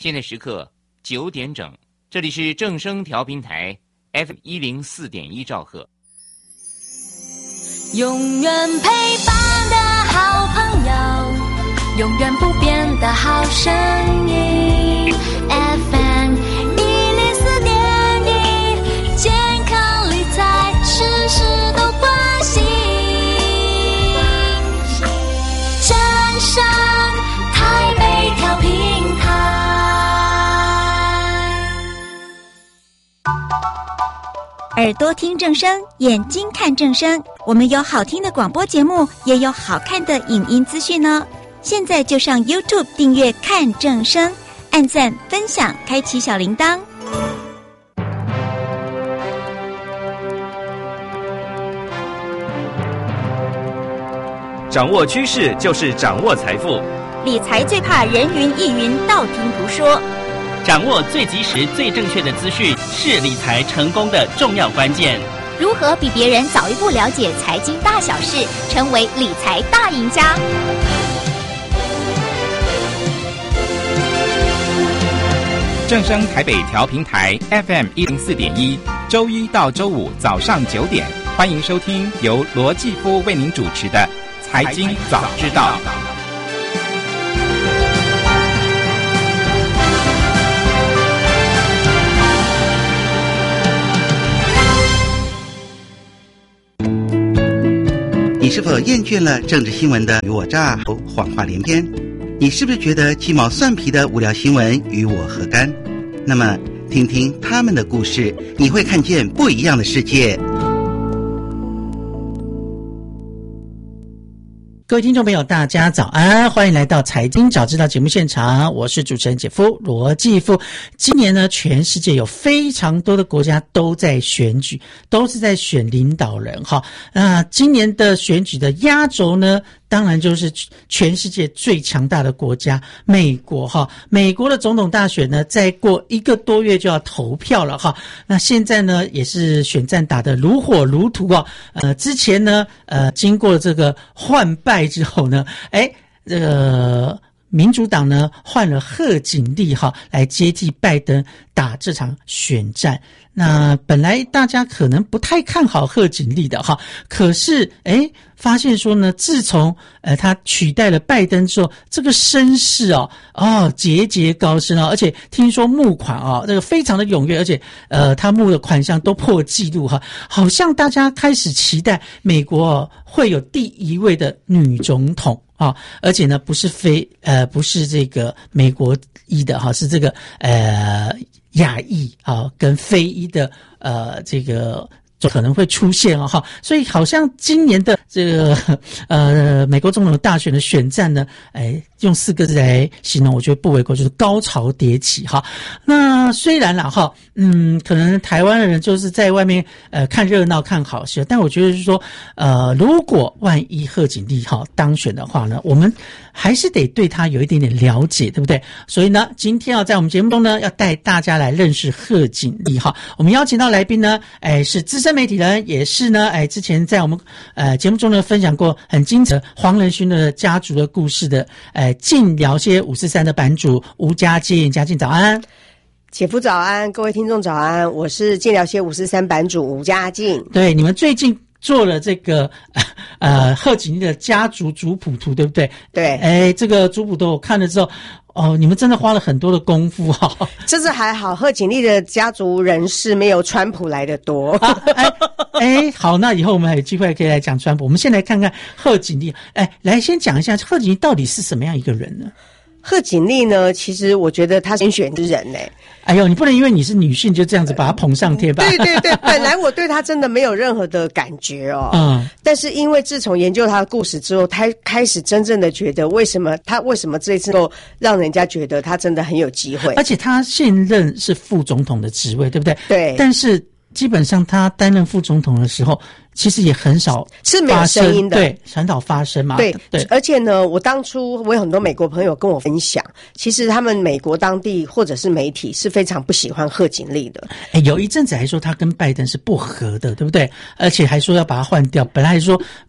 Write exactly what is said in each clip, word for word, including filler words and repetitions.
现在时刻九点整，这里是正声调频台 F M 一零四点一兆赫。 永远陪伴的好朋友，永远不变的好声音 F M 一零四点一，健康理财事事都关心。正声台北调频台。 耳朵听正声，眼睛看正声，我们有好听的广播节目，也有好看的影音资讯呢。现在就上 YouTube 订阅看正声，按赞分享，开启小铃铛。 掌握趋势就是掌握财富， 理财最怕人云亦云，道听途说。 掌握最及时、最正确的资讯是理财成功的重要关键。 如何比别人早一步了解财经大小事，成为理财大赢家？ 正声台北调频台 F M 一零四点一，周一到周五早上九点，欢迎收听由罗继夫为您主持的《财经早知道》。 你是否厌倦了政治新闻的与我诈、谎话连篇？你是不是觉得鸡毛蒜皮的无聊新闻与我何干？那么听听他们的故事，你会看见不一样的世界。 各位听众朋友大家早安，欢迎来到财经早知道节目现场，我是主持人姐夫罗继夫。今年呢，全世界有非常多的国家都在选举，都是在选领导人哈。那今年的选举的压轴呢，当然就是全世界最强大的国家美国哈。美国的总统大选呢，再过一个多月就要投票了哈。那现在呢，也是选战打得如火如荼啊。呃，之前呢，呃，经过这个换败之后呢，哎，这个民主党呢换了贺锦丽哈来接替拜登打这场选战。那本来大家可能不太看好贺锦丽的哈，可是诶发现说呢，自从呃他取代了拜登之后，这个声势哦哦节节高升哦，而且听说募款哦这个非常的踊跃，而且呃他募的款项都破纪录哈，好像大家开始期待美国哦会有第一位的女总统啊，而且呢不是非呃不是这个美国裔的哈，是这个呃亚裔啊跟非裔的呃这个就可能会出现哦哈，所以好像今年的这个呃美国总统大选的选战呢，哎用四个字来形容，我觉得不为过，就是高潮迭起哈。那虽然啦哈，嗯，可能台湾的人就是在外面呃看热闹看好戏，但我觉得是说，呃，如果万一贺锦丽哈当选的话呢，我们还是得对他有一点点了解，对不对？所以呢，今天要在我们节目中呢，要带大家来认识贺锦丽哈。我们邀请到来宾呢，哎是资深媒体人，也是呢，哎之前在我们呃节目中呢分享过很精彩黄仁勋的家族的故事的，哎晋聊些五四三的版主吴家靖，家靖早安。 姐夫早安，各位听众早安，我是晋聊些五四三版主吴家靖。 对，你们最近做了这个呃贺锦丽的家族族谱图，对不对？ 对， 哎，这个族谱图我看了之后，哦，你们真的花了很多的功夫哈、哦。 这次还好，贺锦丽的家族人士没有川普来的多。 啊、哎哎，好，那以后我们还有机会可以来讲川普。我们先来看看贺锦丽，哎，来先讲一下贺锦丽到底是什么样一个人呢？ 贺锦丽呢，其实我觉得她是天选之人呢、欸。 哎呦，你不能因为你是女性就这样子把她捧上天吧？ 对对对，本来我对她真的没有任何的感觉哦。 嗯。 但是因为自从研究她的故事之后，她开始真正的觉得为什么她为什么这一次都让人家觉得她真的很有机会。 而且她现任是副总统的职位，对不对？ 对。 但是基本上她担任副总统的时候，其实也很少是没有声音的， 对，很少发声嘛。 对对， 而且呢，我当初我有很多美国朋友跟我分享，其实他们美国当地或者是媒体是非常不喜欢贺锦丽的。 哎，有一阵子还说他跟拜登是不合的，对不对？而且还说要把他换掉。本来还说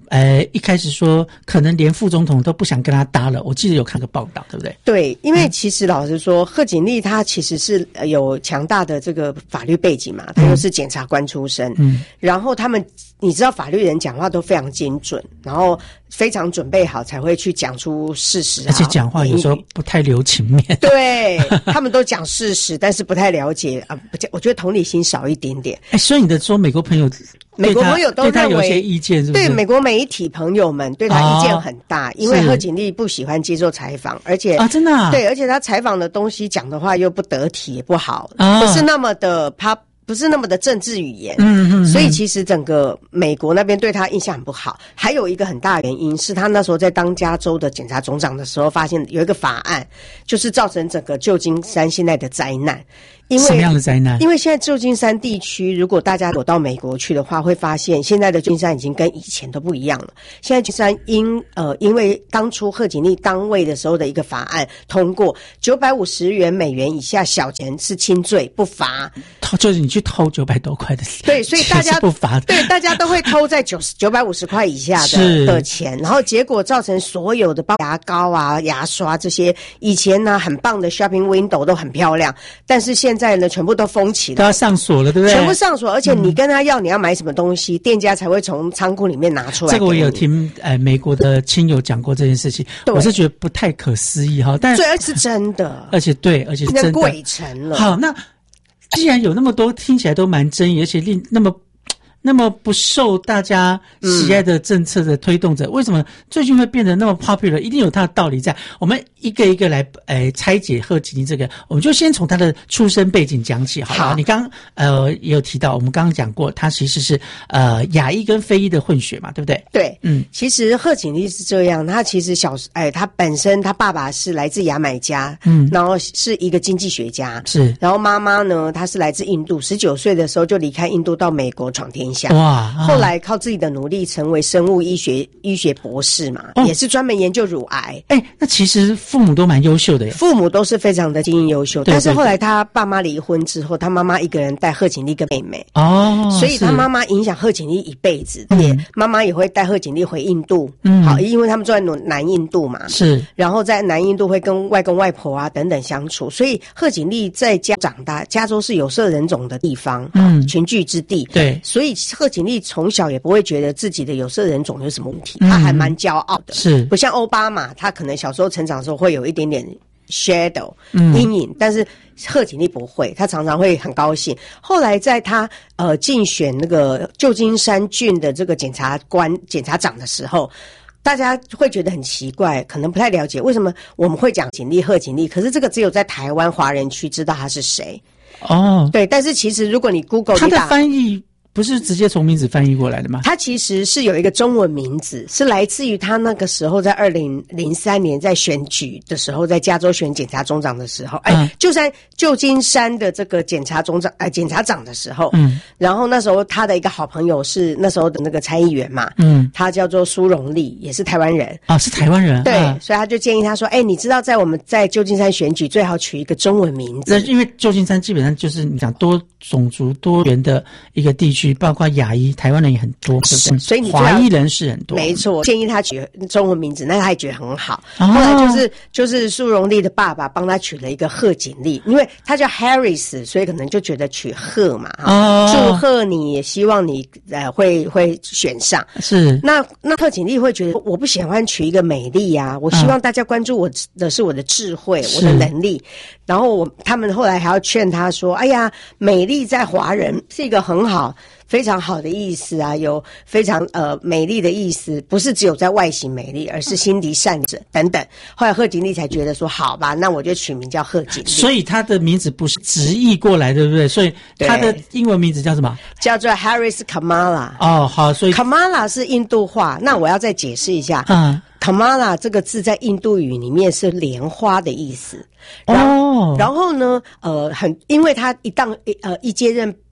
呃，一开始说可能连副总统都不想跟他搭了，我记得有看个报道，对不对？ 对，因为其实老实说，贺锦丽她其实是有强大的这个法律背景嘛，她又是检察官出身，嗯，然后他们你知道法律人讲话都非常精准，然后非常准备好才会去讲出事实、啊， 而且讲话有时候不太留情面。 对，他们都讲事实，但是不太了解啊，我觉得同理心少一点点。 哎，所以你的说美国朋友。 美国朋友都认为对他有些意见是不是？ 对美国媒体朋友们对他意见很大，哦、因为贺锦丽不喜欢接受采访，而且啊，真的、啊、 对，而且他采访的东西讲的话又不得体，也不好，哦、不是那么的他。不是那么的政治语言，嗯嗯，所以其实整个美国那边对他印象很不好。还有一个很大的原因是他那时候在当加州的检察总长的时候，发现有一个法案，就是造成整个旧金山现在的灾难。因为什么样的灾难？ 因为现在旧金山地区，如果大家有到美国去的话，会发现现在的旧金山已经跟以前都不一样了。现在旧金山因呃，因为当初贺锦丽当位的时候的一个法案通过，九百五十元美元以下小钱是轻罪不罚。 偷就是你去偷九百多块的， 对，所以大家不罚， 对，大家都会偷在九十九百五十块以下的的钱，然后结果造成所有的包括牙膏啊、牙刷这些以前呢很棒的 shopping window 都很漂亮，但是现在呢全部都封起了， 都要上锁了，对不对？ 全部上锁，而且你跟他要你要买什么东西，嗯、店家才会从仓库里面拿出来。 这个我有听呃美国的亲友讲过这件事情，我是觉得不太可思议哈，但这是真的， 而且对，而且是真的鬼城了。 好，那既然有那么多听起来都蛮争议，而且令那么。那么不受大家喜爱的政策的推动者，嗯、为什么最近会变得那么 popular？ 一定有它的道理在。我们一个一个来，呃，拆解贺锦丽这个，我们就先从他的出身背景讲起，好了。好，你刚呃也有提到，我们刚刚讲过，他其实是呃亚裔跟非裔的混血嘛，对不对？ 对，嗯，其实贺锦丽是这样，他其实小哎，他本身他爸爸是来自牙买加，嗯，然后是一个经济学家， 是， 然后妈妈呢，她是来自印度，十九岁的时候就离开印度到美国闯天下。 哇！ 后来靠自己的努力成为生物医学医学博士嘛，哦、也是专门研究乳癌。 哎，那其实父母都蛮优秀的耶， 父母都是非常的精英优秀。对对对，但是后来他爸妈离婚之后，他妈妈一个人带贺锦丽一个妹妹哦，所以他妈妈影响贺锦丽一辈子。也妈妈也会带贺锦丽回印度，嗯，好，因为他们住在南印度嘛， 是， 然后在南印度会跟外公外婆啊等等相处，所以贺锦丽在家长大，加州是有色人种的地方，嗯，群聚之地， 对， 所以贺锦丽从小也不会觉得自己的有色人种有什么问题，他还蛮骄傲的， 是不像奥巴马，他可能小时候成长的时候会有一点点 shadow 阴影，嗯、但是贺锦丽不会，他常常会很高兴。后来在他呃竞选那个旧金山郡的这个检察官、检察长的时候，大家会觉得很奇怪，可能不太了解为什么我们会讲锦丽、贺锦丽，可是这个只有在台湾华人区知道他是谁。 哦， 对，但是其实如果你 Google 他的翻译。不是直接从名字翻译过来的吗？ 他其实是有一个中文名字，是来自于他那个时候在二零零三年在选举的时候，在加州选检察总长的时候，哎、嗯，就在旧金山的这个检察总长，哎、呃，检察长的时候，嗯，然后那时候他的一个好朋友是那时候的那个参议员嘛，嗯，他叫做苏荣利，也是台湾人啊、哦，是台湾人， 对， 啊、 所以他就建议他说，哎，你知道在我们在旧金山选举最好取一个中文名字， 因为旧金山基本上就是你讲多种族多元的一个地区，包括亚裔。台湾人也很多，对不对？ 所以你华裔人士很多， 没错。建议他取中文名字，那他也觉得很好。哦、后来就是就是苏荣利的爸爸帮他取了一个贺锦丽，因为他叫 Harris， 所以可能就觉得取贺嘛。哦，祝贺你，也希望你呃会会选上。 是。 那那贺锦丽会觉得我不喜欢取一个美丽啊，我希望大家关注我的是我的智慧，嗯、我的能力。然后我他们后来还要劝他说：“哎呀，美丽在华人是一个很好。”非常好的意思啊，有非常呃美丽的意思，不是只有在外形美丽，而是心地善者等等。后来贺锦丽才觉得说，好吧，那我就取名叫贺锦丽。 所以他的名字不是直译过来，对不对？所以他的英文名字叫什么？ 叫做 Harris Kamala。 哦，好，所以 Kamala 是印度话。那我要再解释一下。嗯。Kamala 这个字在印度语里面是莲花的意思。然后，哦、然后呢，呃，很，因为他一当呃一接任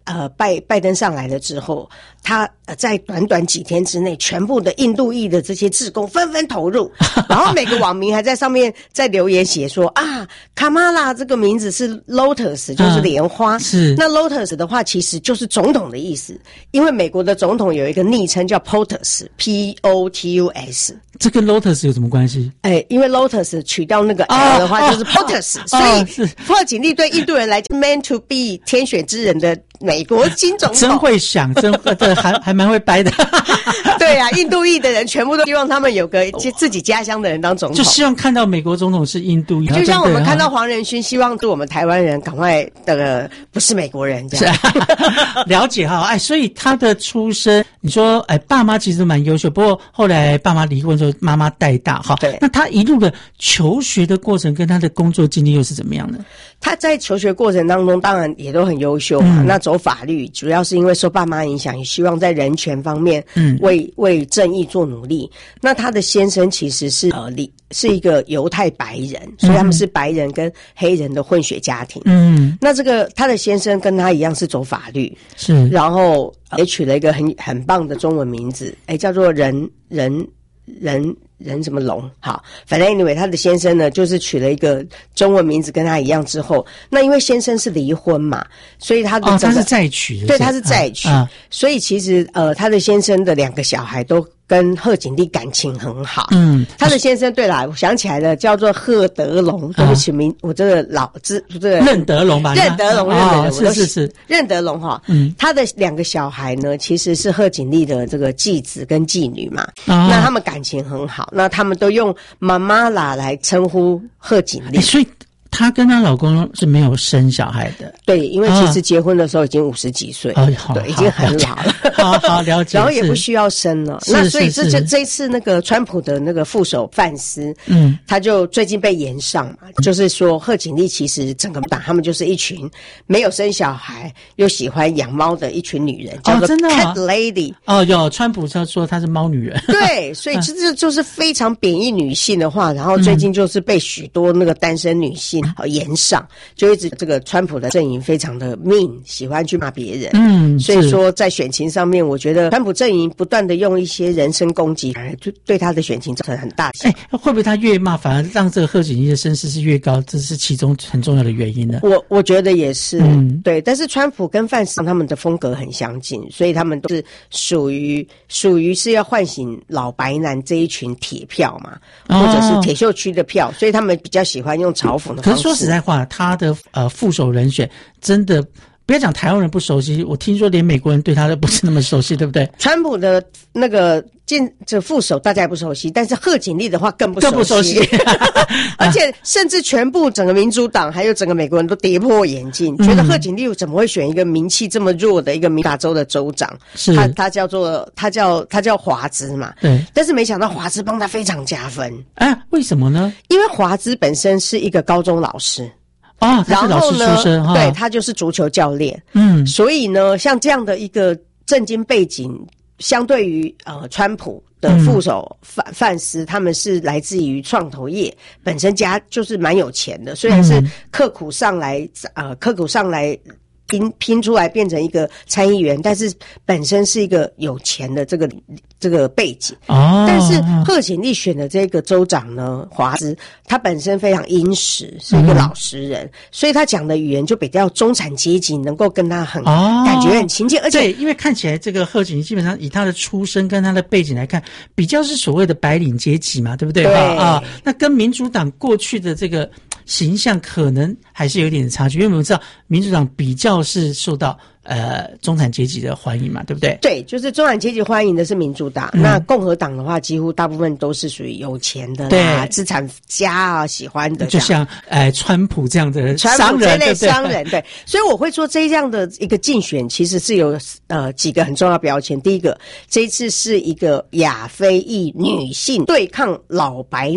呃，拜拜登上来了之后，他呃在短短几天之内，全部的印度裔的这些志工纷纷投入，然后每个网民还在上面在留言写说啊，卡马拉这个名字是 Lotus， 就是莲花。嗯、是那 Lotus 的话，其实就是总统的意思，因为美国的总统有一个昵称叫 POTUS，P O T U S。 这跟 Lotus 有什么关系？ 哎，因为 Lotus 取掉那个 L 的话，哦、就是 POTUS，、哦、所以贺锦丽对印度人来讲 ，Man to be 天选之人的美国新总统， 真会想，真对，还还蛮会掰的。 对啊，印度裔的人全部都希望他们有个自己家乡的人当总统， 就希望看到美国总统是印度裔， 就像我们看到黄仁勋，希望对我们台湾人赶快那个不是美国人这样。 了解哈，哎，所以他的出身，你说哎，爸妈其实蛮优秀，不过后来爸妈离婚之后，妈妈带大哈。对，那他一路的求学的过程跟他的工作经历又是怎么样的？ 他在求学过程当中，当然也都很优秀嘛。嗯、那走法律，主要是因为受爸妈影响，也希望在人权方面，嗯，为为正义做努力。那他的先生其实是呃，是一个犹太白人，所以他们是白人跟黑人的混血家庭。嗯，那这个他的先生跟他一样是走法律，是，然后也取了一个很很棒的中文名字，哎，叫做人人人。人什么龙，好，反正 anyway 他的先生呢就是取了一个中文名字跟他一样之后，那因为先生是离婚嘛，所以他的、 哦、他是再娶的， 对，他是再娶、啊啊、所以其实呃他的先生的两个小孩都跟贺锦丽感情很好。嗯，他的先生对啦，我想起来了，叫做贺德龙、啊、对不起名我这个老字这个任德龙吧， 任德龙任德龙、哦、 是是是任德龙哈。嗯，他的两个小孩呢其实是贺锦丽的这个继子跟继女嘛、哦、那他们感情很好，那他们都用妈妈啦来称呼贺锦丽、 欸、所以她跟她老公是没有生小孩的。 对，因为其实结婚的时候已经五十几岁，哦，对，已经很老了。 好好了解。 然后也不需要生了。那所以这这这一次那个川普的那个副手范斯，嗯，他就最近被延上嘛，就是说贺锦丽其实整个党他们就是一群没有生小孩又喜欢养猫的一群女人，叫做 Cat Lady。 哦，有川普他说她是猫女人。 对，所以这这就是非常贬义女性的话，然后最近就是被许多那个单身女性好延上，就一直这个川普的阵营非常的命，喜欢去骂别人。嗯，所以说在选情上面，我觉得川普阵营不断的用一些人身攻击，反而就对他的选情造成很大。 哎、欸，会不会他越骂，反而让这个贺锦丽的声势是越高？这是其中很重要的原因呢？ 我我觉得也是，嗯，对。但是川普跟范斯他们的风格很相近，所以他们都是属于属于是要唤醒老白男这一群铁票嘛，或者是铁锈区的票，所以他们比较喜欢用嘲讽的方式。 可是说实在话，他的呃副手人选真的不要讲台湾人不熟悉，我听说连美国人对他都不是那么熟悉，对不对？ 川普的那个进这副手大家也不熟悉，但是贺锦丽的话更不熟悉， 更不熟悉， 而且甚至全部整个民主党还有整个美国人都跌破眼镜，嗯、觉得贺锦丽怎么会选一个名气这么弱的一个民达州的州长？是他他叫做他叫他叫华兹嘛？对，但是没想到华兹帮他非常加分。 哎，为什么呢？ 因为华兹本身是一个高中老师。 啊、哦，他是老师出身哈， 对，他就是足球教练，嗯，所以呢，像这样的一个政经背景，相对于呃川普的副手范范斯，他们是来自于创投业，本身家就是蛮有钱的，虽然是刻苦上来，呃，刻苦上来。拼拼出来变成一个参议员，但是本身是一个有钱的这个这个背景。哦，但是贺锦丽选的这个州长呢，华兹，他本身非常殷实，是一个老实人，嗯、所以他讲的语言就比较中产阶级，能够跟他很、哦、感觉很亲切。而且对，因为看起来这个贺锦丽基本上以他的出身跟他的背景来看，比较是所谓的白领阶级嘛，对不对？对啊，那跟民主党过去的这个形象可能还是有点差距，因为我们知道民主党比较是受到呃中产阶级的欢迎嘛，对不对？ 对，就是中产阶级欢迎的是民主党，嗯、那共和党的话，几乎大部分都是属于有钱的啦，资产家啊喜欢的， 就像呃川普这样的商人， 这类商人，对。所以我会说这样的一个竞选，其实是有呃几个很重要的标签。第一个，这一次是一个亚非裔女性对抗老白男。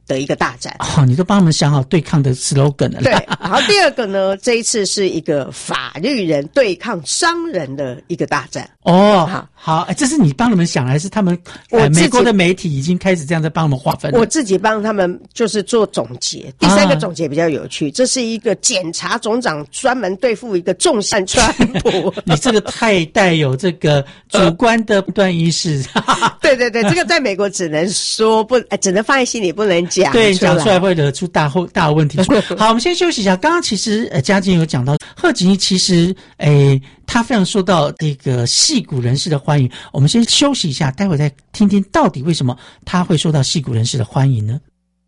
的一个大展。 哦，你都帮他们想好对抗的 slogan 了。 对，然后第二个呢，这一次是一个法律人对抗商人的一个大战。 哦，好，好，这是你帮他们想，还是他们呃美国的媒体已经开始这样在帮他们划分了？ 我自己帮他们就是做总结。第三个总结比较有趣，啊、这是一个检察总长专门对付一个重犯川普。 你这个太带有这个主观的判断意识。 对对对，这个在美国只能说不，只能放在心里，不能讲。 对，讲出来会惹出大后大问题。好，我们先休息一下。刚刚其实呃，嘉靖有讲到贺锦丽，其实诶。他非常受到这个矽谷人士的欢迎。我们先休息一下，待会再听听到底为什么他会受到矽谷人士的欢迎呢？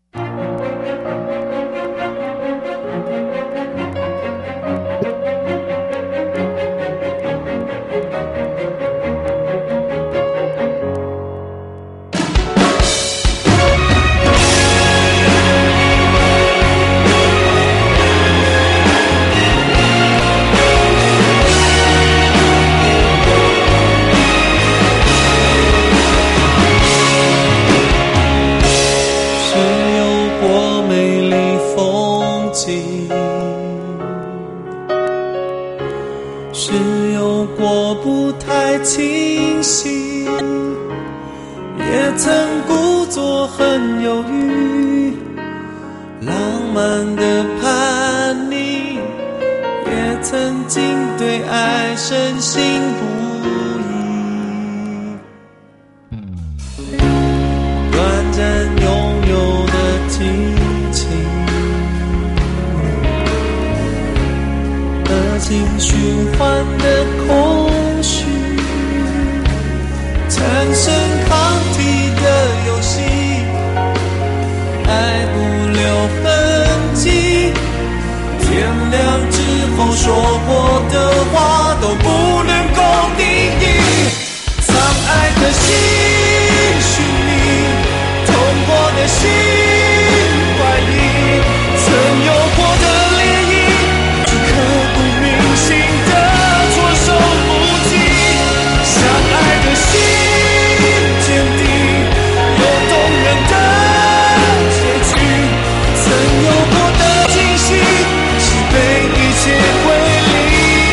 清醒，也曾故作很犹豫，浪漫的叛逆，也曾经对爱深信不疑，短暂拥有的激情，恶性循环的空虚，产生抗体的游戏，爱不留痕迹，天亮之后说过的话都不能够定义，藏爱的心寻觅，痛过的心怀疑，曾有过的涟漪，是刻骨铭心的措手不及，相爱的心坚定，有动人的结局，曾有过的惊喜，是被一切归零。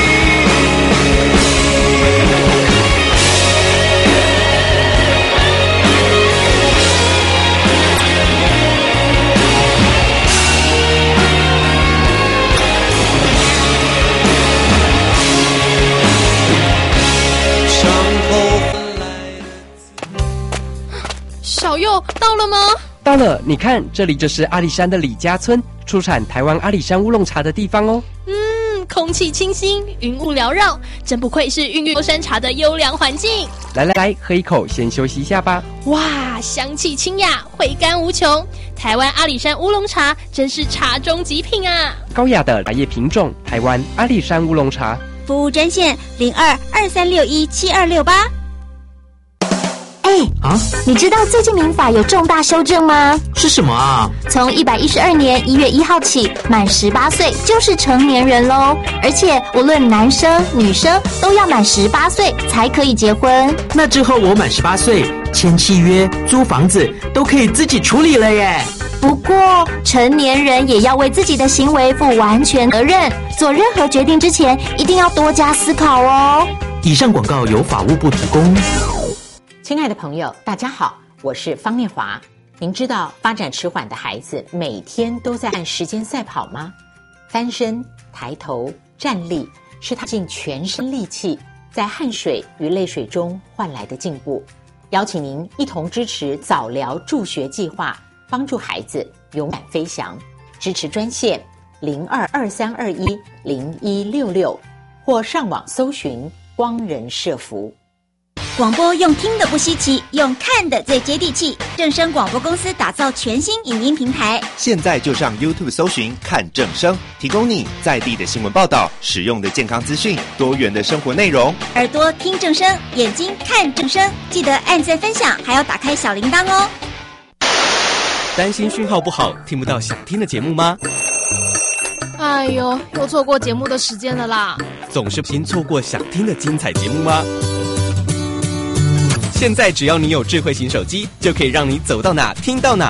伤后换来的小佑到了吗？ 到了，你看，这里就是阿里山的李家村，出产台湾阿里山乌龙茶的地方哦。 嗯，空气清新，云雾缭绕，真不愧是孕育山茶的优良环境。 来来来，喝一口，先休息一下吧。 哇，香气清雅，回甘无穷。台湾阿里山乌龙茶真是茶中极品啊！ 高雅的茶叶品种，台湾阿里山乌龙茶。 服务专线零二二三六一七二六八。 哎啊！你知道最近民法有重大修正吗？ 是什么啊？ 从一百一十二年一月一号起，满十八岁就是成年人喽。而且无论男生女生都要满十八岁才可以结婚。 那之后我满十八岁，签契约、租房子都可以自己处理了耶。 不过成年人也要为自己的行为负完全责任，做任何决定之前一定要多加思考哦。 以上广告由法务部提供。 亲爱的朋友，大家好，我是方念华。您知道发展迟缓的孩子每天都在按时间赛跑吗？翻身、抬头、站立，是他尽全身力气，在汗水与泪水中换来的进步。邀请您一同支持早疗助学计划，帮助孩子勇敢飞翔。支持专线零二二三二一零一六六，或上网搜寻光人社福。 广播用听的不稀奇，用看的最接地气。正声广播公司打造全新影音平台， 现在就上 YouTube 搜寻看正声，提供你在地的新闻报道、实用的健康资讯、多元的生活内容。 耳朵听正声，眼睛看正声，记得按赞分享，还要打开小铃铛哦。 担心讯号不好，听不到想听的节目吗？ 哎呦，又错过节目的时间了啦！ 总是不心错过想听的精彩节目吗？现在只要你有智慧型手机，就可以让你走到哪听到哪，不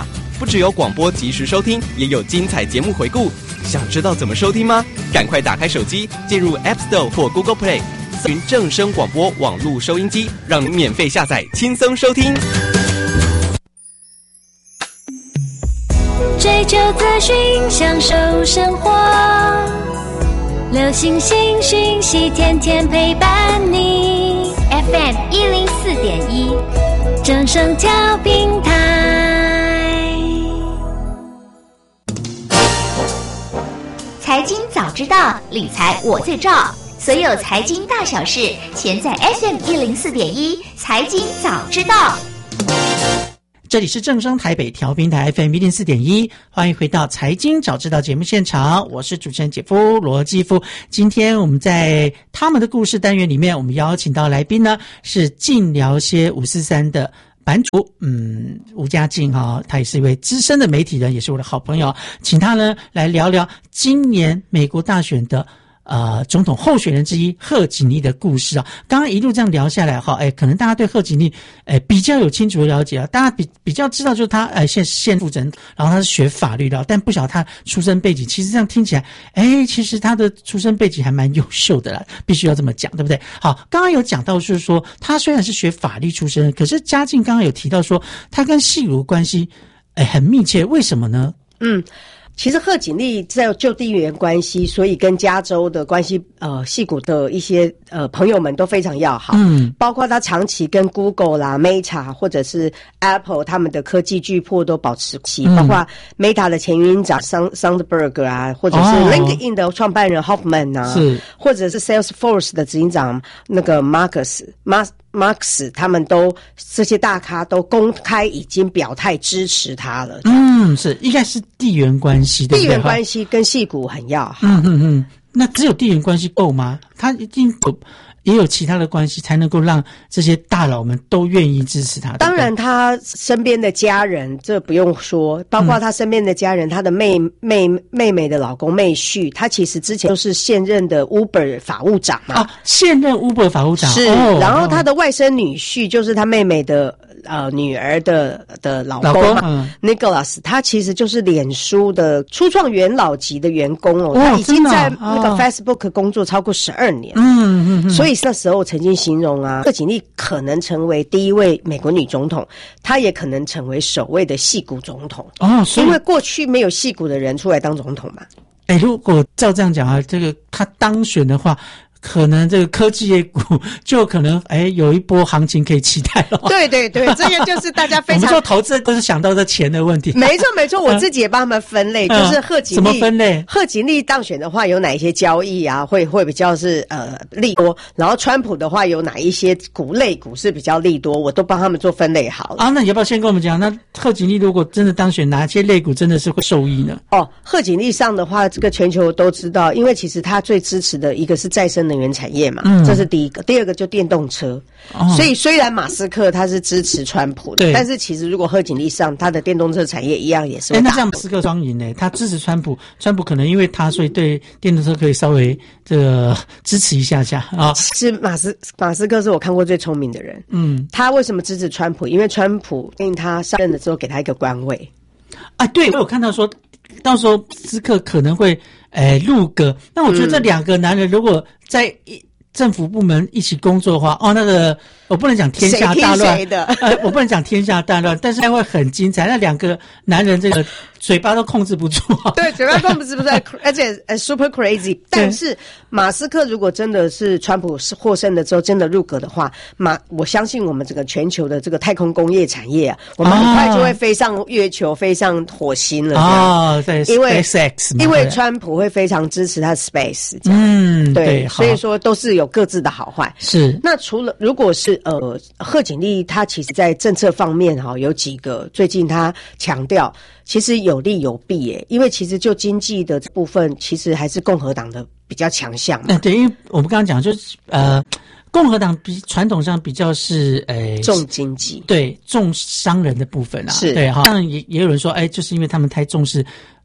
不只有广播及时收听，也有精彩节目回顾。想知道怎么收听吗？赶快打开手机，进入 App Store 或 Google Play， 搜寻正声广播网络收音机，让您免费下载，轻松收听。 追求资讯，享受生活，流星星讯息，天天陪伴你。F M 一零四点一，正声调频台。 财经早知道，理财我最照。所有财经大小事，全在 F M 一零四点一财经早知道。 这里是正声台北调频台 F M 一零四点一，欢迎回到财经早知道节目现场，我是主持人姐夫罗继夫。今天我们在他们的故事单元里面，我们邀请到来宾呢是晋聊些五四三的版主，嗯，吴家靖哈，他也是一位资深的媒体人，也是我的好朋友，请他呢来聊聊今年美国大选的呃，总统候选人之一贺锦丽的故事啊，刚刚一路这样聊下来哈，哎，可能大家对贺锦丽哎比较有清楚的了解啊，大家比比较知道就是他哎现现副人，然后他是学法律的，但不晓得他出身背景，其实这样听起来，哎，其实他的出身背景还蛮优秀的啦，必须要这么讲，对不对？好，刚刚有讲到就是说，他虽然是学法律出身，可是嘉靖刚刚有提到说，他跟矽谷关系哎很密切，为什么呢？ 嗯。其实贺锦丽在就地缘关系，所以跟加州的关系，呃，矽谷的一些呃朋友们都非常要好。嗯，包括他长期跟 Google 啦、Meta 或者是 Apple 他们的科技巨擘都保持关系，嗯、包括 Meta 的前院长桑桑德伯格啊，或者是 LinkedIn 的创办人 Hoffman 啊，是，或者是 Salesforce 的执行长那个 Marcus Mark。马克思他们都这些大咖都公开已经表态支持他了。 嗯，是应该是地缘关系，对不对？ 地缘关系跟矽谷很要好。 嗯嗯嗯，那只有地缘关系够吗？他一定有也有其他的关系，才能够让这些大佬们都愿意支持他。 当然，他身边的家人这不用说，包括他身边的家人，嗯、他的妹妹妹妹的老公妹婿，他其实之前都是现任的 Uber 法务长嘛。 啊，现任 Uber 法务长是。哦、然后他的外甥女婿就是他妹妹的呃女儿的的老公嘛、嗯、，Nicholas， 他其实就是脸书的初创元老级的员工哦，哦他已经在那个 Facebook 工作超过十二年。嗯嗯嗯，所以。那时候曾经形容啊，贺锦丽可能成为第一位美国女总统，她也可能成为首位的矽谷总统哦，因为过去没有矽谷的人出来当总统嘛。 哎，如果照这样讲啊，这个她当选的话，可能这个科技业股就可能哎有一波行情可以期待了。 对对对，这个就是大家非常。 我们做投资都是想到这钱的问题。 没错没错，我自己也帮他们分类，就是贺锦丽、 嗯、怎么分类？ 贺锦丽当选的话，有哪一些交易啊，会会比较是呃利多？然后川普的话，有哪一些股类股是比较利多？我都帮他们做分类好了。 啊，那你要不要先跟我们讲？那贺锦丽如果真的当选，哪些类股真的是会受益呢？ 哦，贺锦丽上的话，这个全球都知道，因为其实他最支持的一个是再生能源产业嘛。嗯这是第一个，第二个就电动车。哦、所以虽然马斯克他是支持川普的，但是其实如果贺锦丽上，他的电动车产业一样也是会大。 那这样马斯克双赢呢？他支持川普，川普可能因为他，所以对电动车可以稍微这个支持一下下啊。 是马斯马斯克是我看过最聪明的人。嗯，他为什么支持川普？因为川普因他上任的时候给他一个官位。 啊，对，我有看到说，到时候斯克可能会诶入阁。那我觉得这两个男人如果在一。政府部门一起工作的话，哦，那个我不能讲天下大乱， 谁的呃，我不能讲天下大乱，但是会很精彩。那两个男人这个嘴巴都控制不住， 对，嘴巴控制不住，而且呃 super crazy。但是马斯克如果真的是川普是获胜的之后真的入阁的话，马我相信我们整个全球的这个太空工业产业啊，我们很快就会飞上月球、飞上火星了。 哦，对， 因为 SpaceX， 因为川普会非常支持他的 Space， 这样， 嗯， 对， 对， 所以说都是有。有各自的好坏是。 那除了如果是呃贺锦丽，她其实在政策方面哈有几个最近她强调，其实有利有弊耶。因为其实就经济的部分，其实还是共和党的比较强项嘛。 嗯，对，因为我们刚刚讲就是呃。共和党比传统上比较是诶、呃、 重经济， 对重商人的部分啊， 是对哈。当然也也有人说，哎，就是因为他们太重视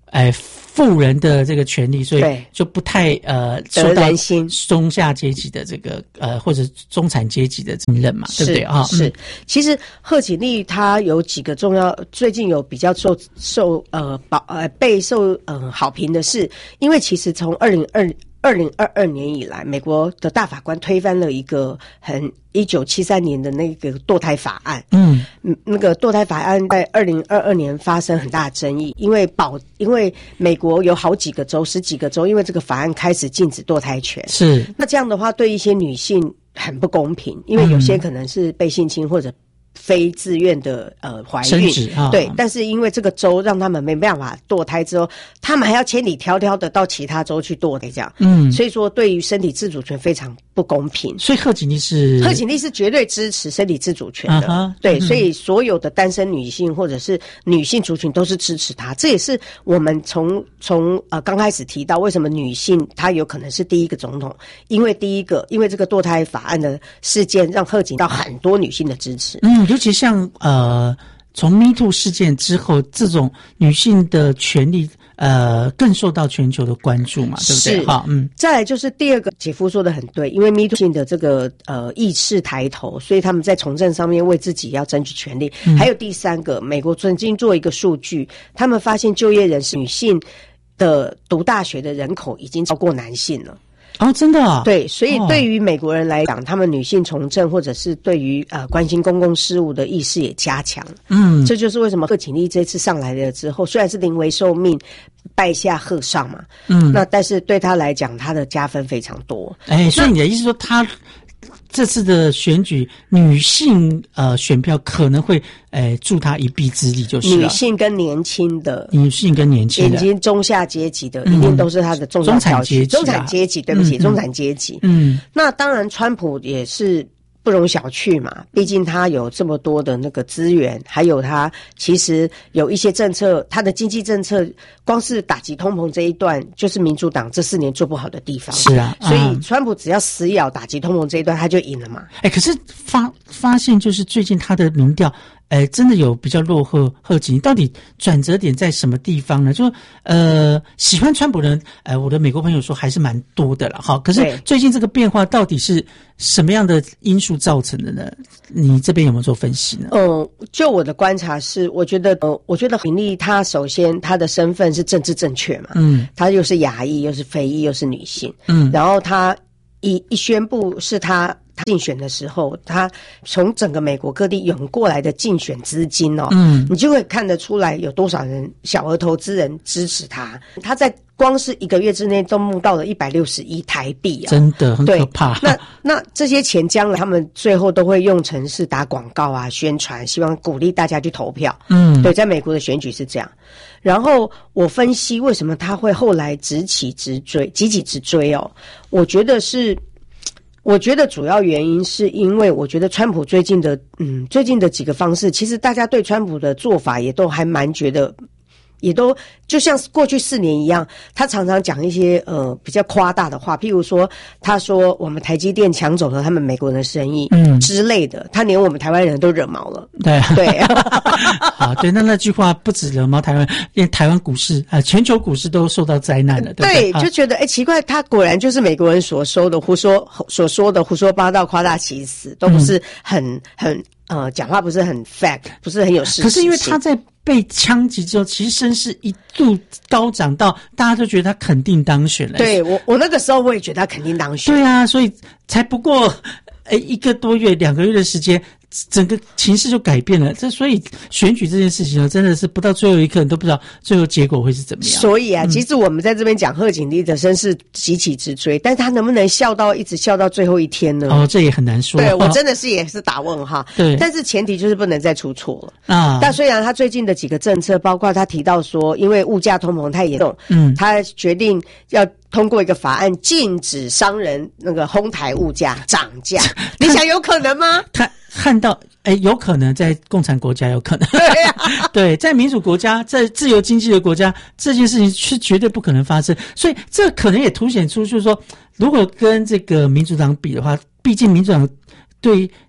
哎富人的这个权利，所以就不太呃受到中下阶级的这个呃或者中产阶级的信任嘛，对不对啊？ 是，其实贺锦丽她有几个重要，最近有比较受受呃保呃备受呃好评的是，因为其实从二零二二零二二年以来，美国的大法官推翻了一个很一九七三年的那个堕胎法案。嗯，那个堕胎法案在二零二二年发生很大的争议，因为保因为美国有好几个州，十几个州，因为这个法案开始禁止堕胎权。 是， 那这样的话，对一些女性很不公平，因为有些可能是被性侵或者非自愿的呃怀孕， 啊、 对，但是因为这个州让他们没办法堕胎之后，他们还要千里迢迢的到其他州去堕胎，这样，嗯，所以说对于身体自主权非常不公平。 所以贺锦丽是贺锦丽是绝对支持身体自主权的，啊、对、嗯，所以所有的单身女性或者是女性族群都是支持她。这也是我们从从呃刚开始提到为什么女性她有可能是第一个总统，因为第一个因为这个堕胎法案的事件让贺锦到很多女性的支持， 嗯。尤其像呃，从 Me Too 事件之后，这种女性的权利呃更受到全球的关注嘛，对不对？好，嗯。 再来就是第二个，姐夫说的很对，因为 Me Too 性的这个呃意识抬头，所以他们在从政上面为自己要争取权利。嗯、还有第三个，美国曾经做一个数据，他们发现就业人士女性的读大学的人口已经超过男性了。 哦，真的啊？ 对，所以对于美国人来讲，哦、他们女性从政或者是对于呃关心公共事务的意识也加强。嗯，这就是为什么贺锦丽这次上来了之后，虽然是临危受命，拜下贺上嘛，嗯，那但是对他来讲，他的加分非常多。 哎，所以你的意思说他。这次的选举，女性呃选票可能会诶、呃、助她一臂之力，就是女性跟年轻的， 女性跟年轻的， 已经中下阶级的，一定都是她的重要中产阶级、 中产阶级，对不起，嗯、中产阶级。嗯，那当然，川普也是不容小觑嘛，毕竟他有这么多的那个资源，还有他其实有一些政策，他的经济政策光是打击通膨这一段，就是民主党这四年做不好的地方。 是啊， 所以川普只要死咬打击通膨这一段，他就赢了嘛。 哎，可是发发现就是最近他的民调。哎，真的有比较落后贺锦丽，到底转折点在什么地方呢？就呃，喜欢川普的人，哎、呃，我的美国朋友说还是蛮多的了，哈。可是最近这个变化到底是什么样的因素造成的呢？你这边有没有做分析呢？ 嗯，就我的观察是，我觉得，呃，我觉得贺锦丽她首先她的身份是政治正确嘛，嗯，她又是亚裔，又是非裔，又是女性，嗯，然后她一一宣布是她。他竞选的时候，他从整个美国各地涌过来的竞选资金哦，嗯，你就会看得出来有多少人小额投资人支持他。他在光是一个月之内都募到了一百六十亿台币啊， 真的很可怕。 那那这些钱将来他们最后都会用成是打广告啊、宣传，希望鼓励大家去投票。嗯，对，在美国的选举是这样。然后我分析为什么他会后来直起直追、急起直追哦，我觉得是。我觉得主要原因是因为我觉得川普最近的嗯最近的几个方式，其实大家对川普的做法也都还蛮觉得，也都就像过去四年一样，他常常讲一些呃比较夸大的话，譬如说他说我们台积电抢走了他们美国人的生意，嗯之类的，他连我们台湾人都惹毛了。 对对， 好，对，那那句话不止惹毛台湾，连台湾股市啊、呃，全球股市都受到灾难了。对不对， 对，就觉得哎奇怪，他果然就是美国人所说的胡说所说的胡说八道、夸大其词，都不是很、嗯、很呃讲话不是很 fact， 不是很有事实性。 可是因为他在被枪击之后，其实声势一度高涨到大家都觉得他肯定当选了。 对，我我那个时候我也觉得他肯定当选。 对啊，所以才不过诶一个多月、两个月的时间，整个情势就改变了。这所以选举这件事情呢，真的是不到最后一刻，你都不知道最后结果会是怎么样。 所以啊， 嗯、 其实我们在这边讲贺锦丽的声势急起直追，但是他能不能笑到一直笑到最后一天呢？ 哦，这也很难说。 对，我真的是也是打问号。 对， 但是前提就是不能再出错了啊。但虽然他最近的几个政策，包括他提到说，因为物价通膨太严重，嗯，他决定要通过一个法案，禁止商人那个哄抬物价涨价。你想有可能吗？ 他看到，哎，有可能在共产国家有可能， 对呀、啊， 对，在民主国家，在自由经济的国家，这件事情是绝对不可能发生。所以这可能也凸显出，就是说，如果跟这个民主党比的话，毕竟民主党对。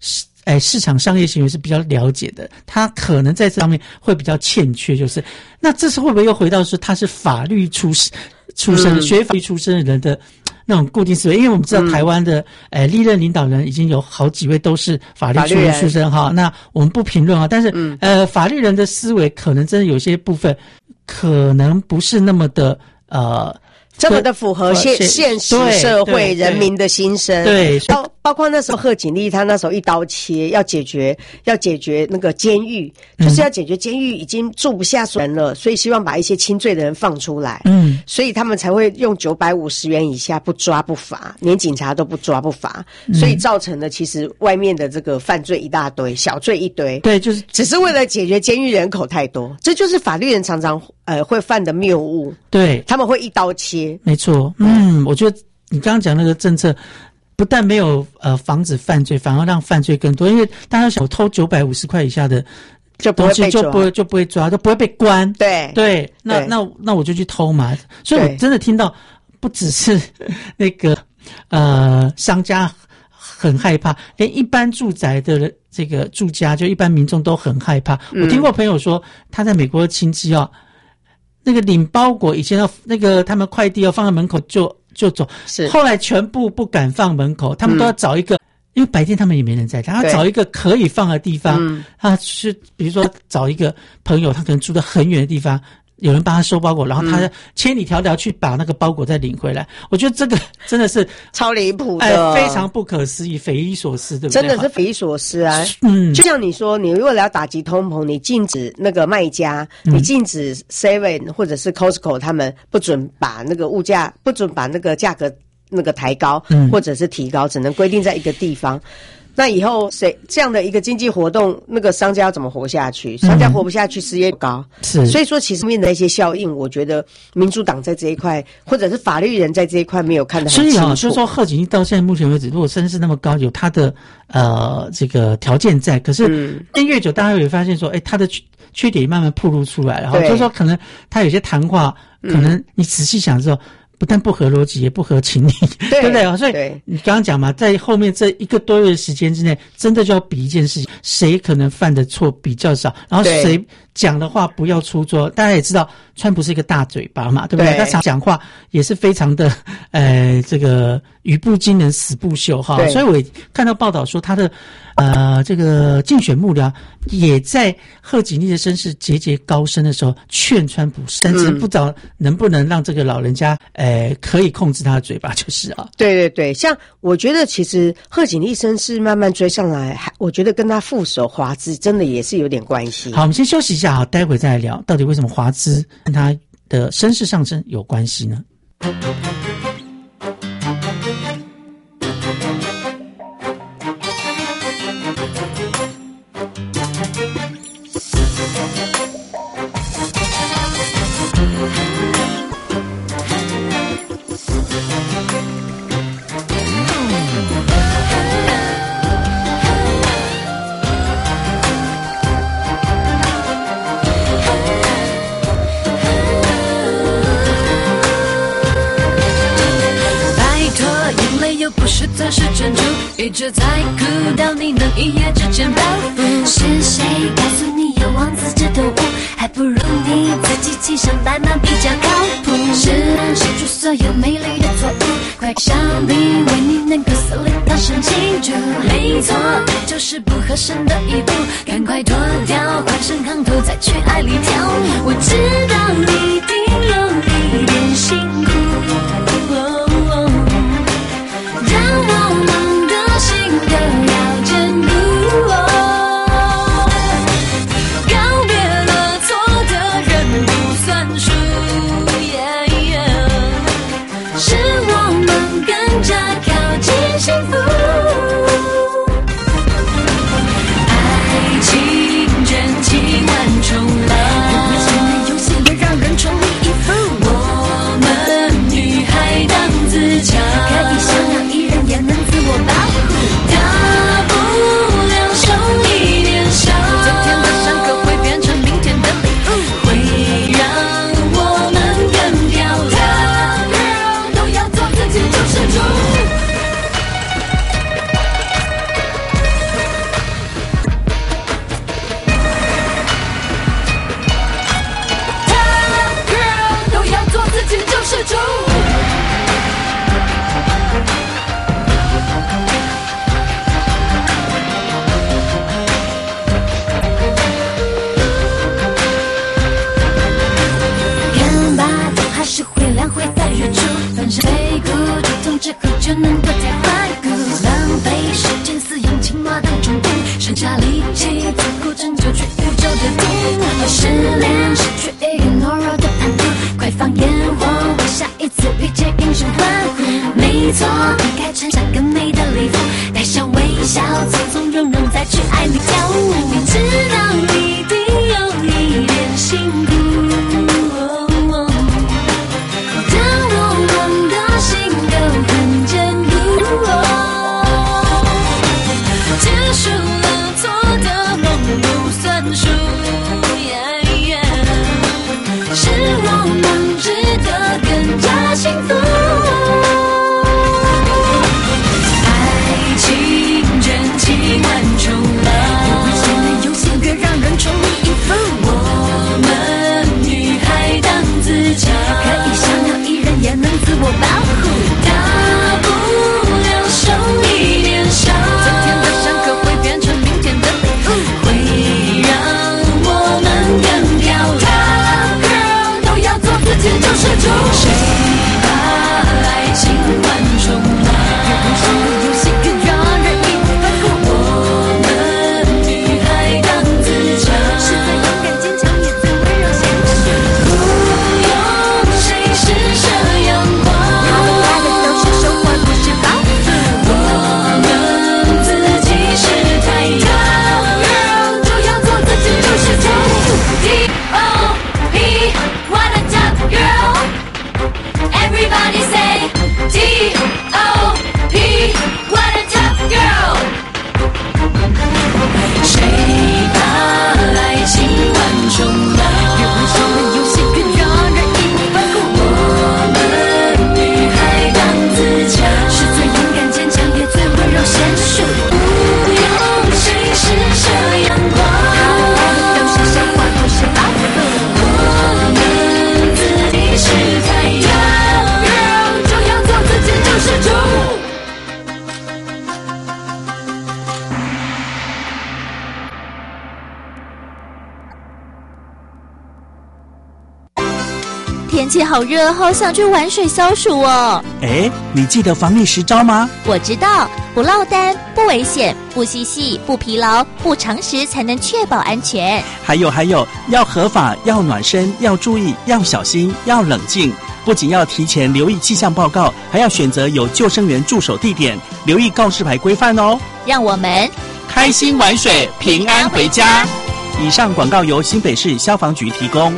哎市场商业行为是比较了解的，他可能在这方面会比较欠缺，就是那这是会不会又回到说他是法律出身出身、嗯、学法律出身的人的那种固定思维？因为我们知道台湾的呃历任领导人已经有好几位都是法律出出身哈，那我们不评论啊，但是、嗯、呃法律人的思维可能真的有些部分可能不是那么的呃。 这么的符合现现实社会人民的心声， 对， 包包括那时候贺锦丽他那时候一刀切，要解决要解决那个监狱，就是要解决监狱已经住不下人了，所以希望把一些轻罪的人放出来，嗯，所以他们才会用九百五十元以下不抓不罚，连警察都不抓不罚，所以造成了其实外面的这个犯罪一大堆，小罪一堆， 对，就是只是为了解决监狱人口太多，这就是法律人常常呃会犯的谬误， 对， 他们会一刀切。 没错，嗯，我觉得你刚刚讲那个政策，不但没有呃防止犯罪，反而让犯罪更多。因为大家想偷九百五十块以下的就不会被抓， 就不会就不会抓，就不会被关。 对对，那那那我就去偷嘛。所以我真的听到，不只是那个呃商家很害怕，连一般住宅的这个住家，就一般民众都很害怕。嗯、我听过朋友说，他在美国的亲戚啊。那个领包裹以前要那个他们快递要放在门口就就走， 是后来全部不敢放门口，他们都要找一个，嗯、因为白天他们也没人在家，他找一个可以放的地方，嗯、他是比如说找一个朋友，他可能住得很远的地方。有人帮他收包裹，然后他千里迢迢去把那个包裹再领回来。我觉得这个真的是超离谱的， 哎，非常不可思议，匪夷所思，对不对？ 真的是匪夷所思啊！ 嗯， 就像你说，你如果要打击通膨，你禁止那个卖家，嗯、你禁止 Seven 或者是 Costco 他们不准把那个物价，不准把那个价格那个抬高，嗯、或者是提高，只能规定在一个地方。那以后谁这样的一个经济活动，那个商家要怎么活下去？商家活不下去，失业高， 是。 所以说，其实面的一些效应，我觉得民主党在这一块，或者是法律人在这一块没有看得很清楚。 所以啊，就是说贺锦丽到现在目前为止，如果声势那么高，有他的呃这个条件在，可是跟越久，大家会发现说，哎，他的缺缺点慢慢暴露出来了。哈，就是说可能他有些谈话，可能你仔细想之后。不但不合逻辑，也不合情理，对不对？所以你刚刚讲嘛，在后面这一个多月的时间之内，真的就要比一件事情，谁可能犯的错比较少，然后谁讲的话不要出错。大家也知道，川普是一个大嘴巴嘛，对不对？他常讲话也是非常的，呃，这个语不惊人死不休哈。所以我也看到报道说，他的呃这个竞选幕僚也在贺锦丽的声势节节高升的时候，劝川普，甚至不知道能不能让这个老人家，呃。呃，可以控制他的嘴巴，就是啊。 对对对，像我觉得其实贺锦丽声势慢慢追上来，还我觉得跟他副手华芝真的也是有点关系。 好，我们先休息一下啊，待会再来聊，到底为什么华芝跟他的声势上升有关系呢？ 一直在哭到你能一夜之间暴富。是谁告诉你有王子这动物？还不如你自己骑上白马比较靠谱。是人写出所有美丽的错误，快上笔为你能够撕裂它神清楚。没错，就是不合身的衣服，赶快脱掉，换身行头再去爱里跳舞。我知道你一定有一点辛苦，哦哦，让我们心都要坚固，告别了错的人不算数， yeah, yeah, 是我们更加靠近幸福。爱情卷起万重浪，如果现在游戏也让人宠溺， 没错，应该穿上更美的礼服，带上微笑，从从容容在去爱里跳舞。你知道一定有一点辛苦，让我们的心都很坚固。结束了错的梦不算数，是我们值得更加幸福。爱情真气万重浪，越危险的游戏越让人全力以赴。我们女孩当自强，可以想要一人也能自我保护。大不了受一点伤，昨天的伤可会变成明天的礼物，会让我们更漂亮。都要做自己救世主，谁怕爱情万重浪？越危险的游戏越让人义无反顾。我们女孩当自强，是最勇敢坚强也最温柔贤淑。不用谁施舍阳光，他们来的都是收获不是报复。我们自己是太阳，就要做自己救世主。D O P What a top girl. Everybody say D O P What a top girl. 谁怕爱情万重浪？越危险的游戏越让人义无反顾。我们女孩当自强，是最勇敢坚强也最温柔贤淑。不用谁施舍阳光，他们来的都是神话不是报复。我们自己是太阳，就要做自己救世主。 天气好热，好想去玩水消暑哦。 哎，你记得防疫十招吗？ 我知道，不落单，不危险，不嬉戏，不疲劳，不常识，才能确保安全。 还有还有，要合法，要暖身，要注意，要小心，要冷静。不仅要提前留意气象报告，还要选择有救生员驻守地点，留意告示牌规范哦。 让我们开心玩水，平安回家。以上广告由新北市消防局提供。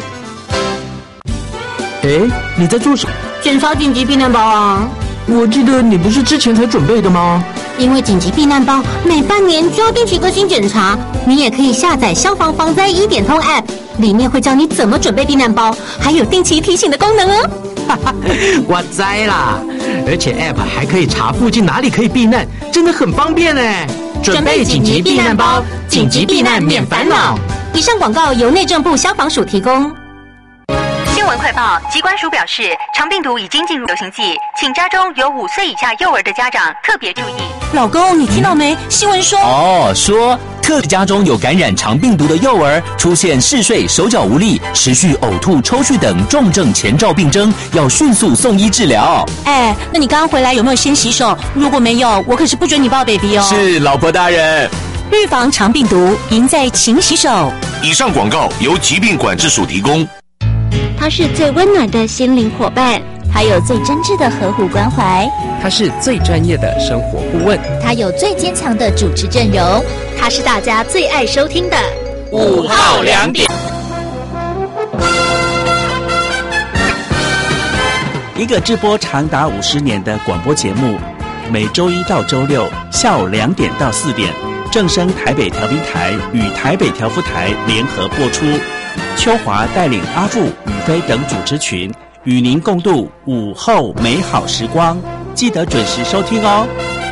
哎，你在做什么？ 检查紧急避难包啊！ 我记得你不是之前才准备的吗？ 因为紧急避难包每半年就要定期更新检查，你也可以下载消防防灾一点通 App， 里面会教你怎么准备避难包，还有定期提醒的功能哦。 哈哈，我知啦，而且 App 还可以查附近哪里可以避难，真的很方便哎！ 准备紧急避难包，紧急避难免烦恼。以上广告由内政部消防署提供。 新闻快报：疾管署表示，肠病毒已经进入流行季，请家中有五岁以下幼儿的家长特别注意。 老公，你听到没？新闻说哦，说特家中有感染肠病毒的幼儿出现嗜睡、手脚无力、持续呕吐、抽搐等重症前兆病征，要迅速送医治疗。 哎，那你刚刚回来有没有先洗手？如果没有，我可是不准你抱 baby 哦。 是，老婆大人。 预防肠病毒，赢在勤洗手。 以上广告由疾病管制署提供。 他是最温暖的心灵伙伴， 他有最真挚的呵护关怀， 他是最专业的生活顾问， 他有最坚强的主持阵容，他是大家最爱收听的午后两点。 一个直播长达五十年的广播节目，每周一到周六下午两点到四点，正声台北调频台与台北调夫台联合播出。秋华带领阿富、宇飞等主持群，与您共度午后美好时光，记得准时收听哦。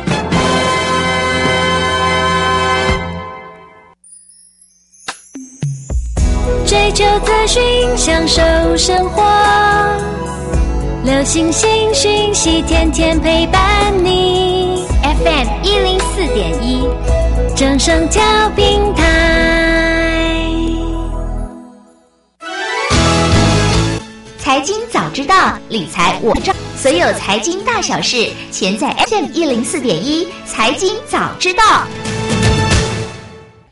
追求资讯，享受生活，流行新讯息，天天陪伴你。F M 一零四点一，正声调频台。 财经早知道，理财我知道，所有财经大小事，全在 F M 一零四点一财经早知道。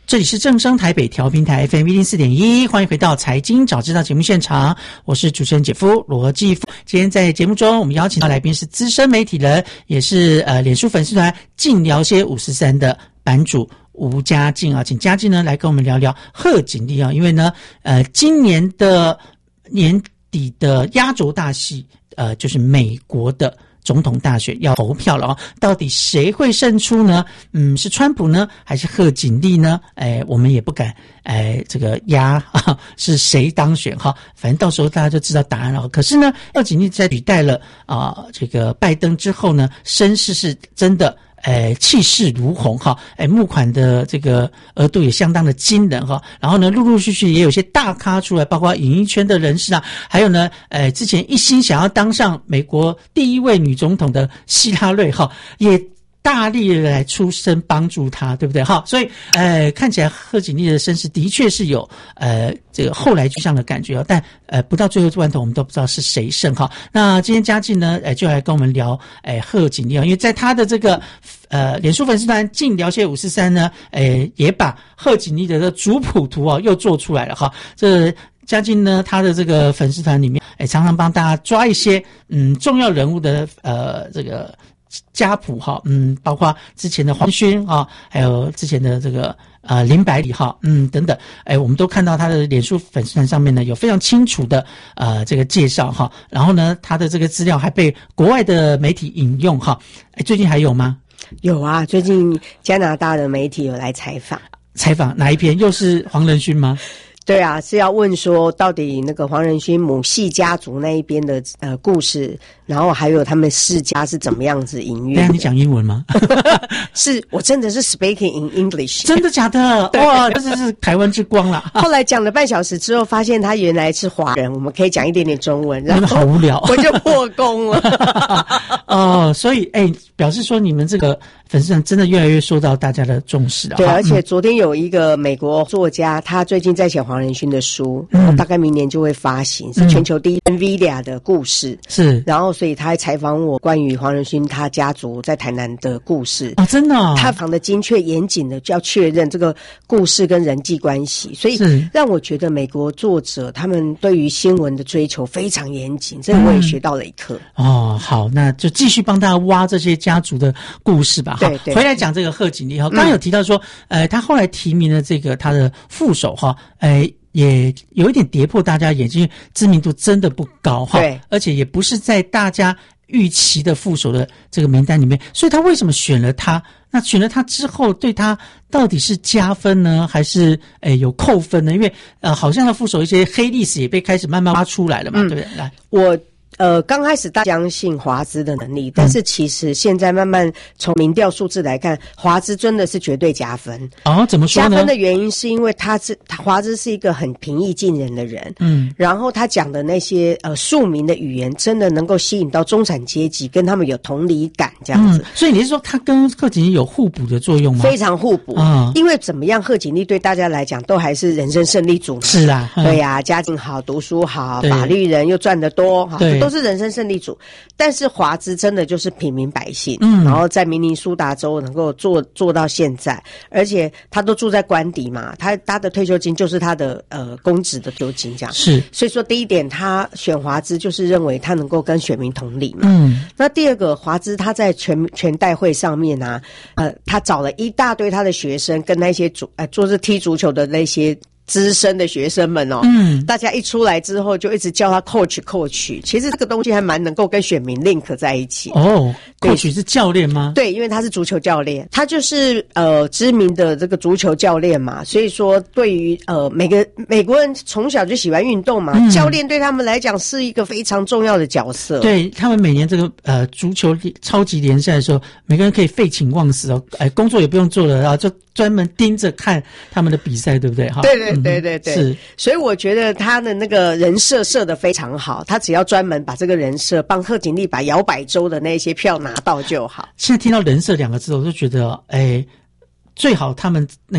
这里是正声台北调频台 F M 一零四点一，欢迎回到财经早知道节目现场，我是主持人姐夫罗继夫。今天在节目中，我们邀请到来宾是资深媒体人，也是呃脸书粉丝团静聊些五十三的版主吴嘉靖啊，请嘉靖呢来跟我们聊聊贺锦丽啊，因为呢呃今年的年底的压轴大戏呃就是美国的总统大选要投票了哦，到底谁会胜出呢？嗯，是川普呢，还是贺锦丽呢？哎，我们也不敢哎这个压啊，是谁当选哈？反正到时候大家就知道答案了。可是呢，贺锦丽在取代了啊这个拜登之后呢，声势是真的。诶，气势如虹哈！诶，募款的这个额度也相当的惊人哈。然后呢，陆陆续续也有些大咖出来，包括演艺圈的人士啊，还有呢，诶，之前一心想要当上美国第一位女总统的希拉瑞哈，也大力的来出声帮助他，对不对？哈，所以呃，看起来贺锦丽的声势的确是有呃这个后来居上的感觉哦，但呃不到最后关头，我们都不知道是谁胜哈。那今天嘉靖呢，呃，就来跟我们聊诶贺锦丽啊，因为在他的这个呃脸书粉丝团静聊些五四三呢，诶也把贺锦丽的这个族谱图啊又做出来了哈。这嘉靖呢，他的这个粉丝团里面，诶常常帮大家抓一些嗯重要人物的呃这个。家谱哈，嗯，包括之前的黄勋啊，还有之前的这个呃林百里哈，嗯等等，哎，我们都看到他的脸书粉丝团上面呢有非常清楚的呃这个介绍哈，然后呢他的这个资料还被国外的媒体引用哈，哎，最近还有吗？ 有啊，最近加拿大的媒体有来采访， 采访哪一篇？又是黄仁勋吗？ 对啊，是要问说到底那个黄仁勋母系家族那一边的呃故事，然后还有他们世家是怎么样子营运的。 那你讲英文吗？ 是我真的是 speaking in English。 真的假的？哇，这是台湾之光啦。 后来讲了半小时之后，发现他原来是华人，我们可以讲一点点中文，然后好无聊， 我就破功了。 哦，所以哎，表示说你们这个粉丝团真的越来越受到大家的重视啊。 对，而且昨天有一个美国作家，他最近在写黄仁勋的书，然后大概明年就会发行，是全球第一 NVIDIA 的故事。 是， 然后所以他还采访我关于黄仁勋他家族在台南的故事啊，真的、哦， 他访的精确严谨的，就要确认这个故事跟人际关系，所以让我觉得美国作者他们对于新闻的追求非常严谨，这我也学到了一课、 嗯。哦，好，那就继续帮大家挖这些家族的故事吧。 对对， 回来讲这个贺锦丽哈，刚刚有提到说，呃，他后来提名了这个他的副手哈，呃。也有一点跌破大家眼睛，知名度真的不高哈， 对， 而且也不是在大家预期的副手的这个名单里面，所以他为什么选了他？那选了他之后，对他到底是加分呢，还是诶有扣分呢？因为呃，好像他副手一些黑历史也被开始慢慢挖出来了嘛，嗯、对不对？来， 我。呃，刚开始大家相信华资的能力，但是其实现在慢慢从民调数字来看，华资真的是绝对加分。 哦，怎么说呢？ 加分的原因是因为他是华资是一个很平易近人的人，嗯，然后他讲的那些呃庶民的语言，真的能够吸引到中产阶级，跟他们有同理感这样子。 嗯、所以你是说他跟贺锦丽有互补的作用吗？ 非常互补啊、嗯！因为怎么样，贺锦丽对大家来讲都还是人生胜利组嘛。 是啊， 嗯、对呀、啊，家境好，读书好，法律人又赚得多，哈，都是人生胜利组。但是华资真的就是平民百姓，嗯，然后在明尼苏达州能够做做到现在，而且他都住在官邸嘛，他他的退休金就是他的呃公职的退休金这样。 是， 所以说第一点，他选华资就是认为他能够跟选民同理嘛。 嗯， 那第二个，华资他在全全代会上面啊，呃，他找了一大堆他的学生跟那些足呃做是踢足球的那些。资深的学生们哦，嗯，大家一出来之后就一直叫他 coach coach， 其实这个东西还蛮能够跟选民 link 在一起。 哦 ，coach 是教练吗？ 对，因为他是足球教练，他就是呃知名的这个足球教练嘛，所以说对于呃每个美国人从小就喜欢运动嘛，嗯、教练对他们来讲是一个非常重要的角色。 对他们每年这个呃足球超级联赛的时候，每个人可以废寝忘食哦，哎，工作也不用做了，然后就专门盯着看他们的比赛，对不对？哈， 对对。对对对， 是， 所以我觉得他的那个人设设得非常好，他只要专门把这个人设帮贺锦丽把摇摆州的那些票拿到就好。 现在听到人设两个字，我就觉得，哎，最好他们能够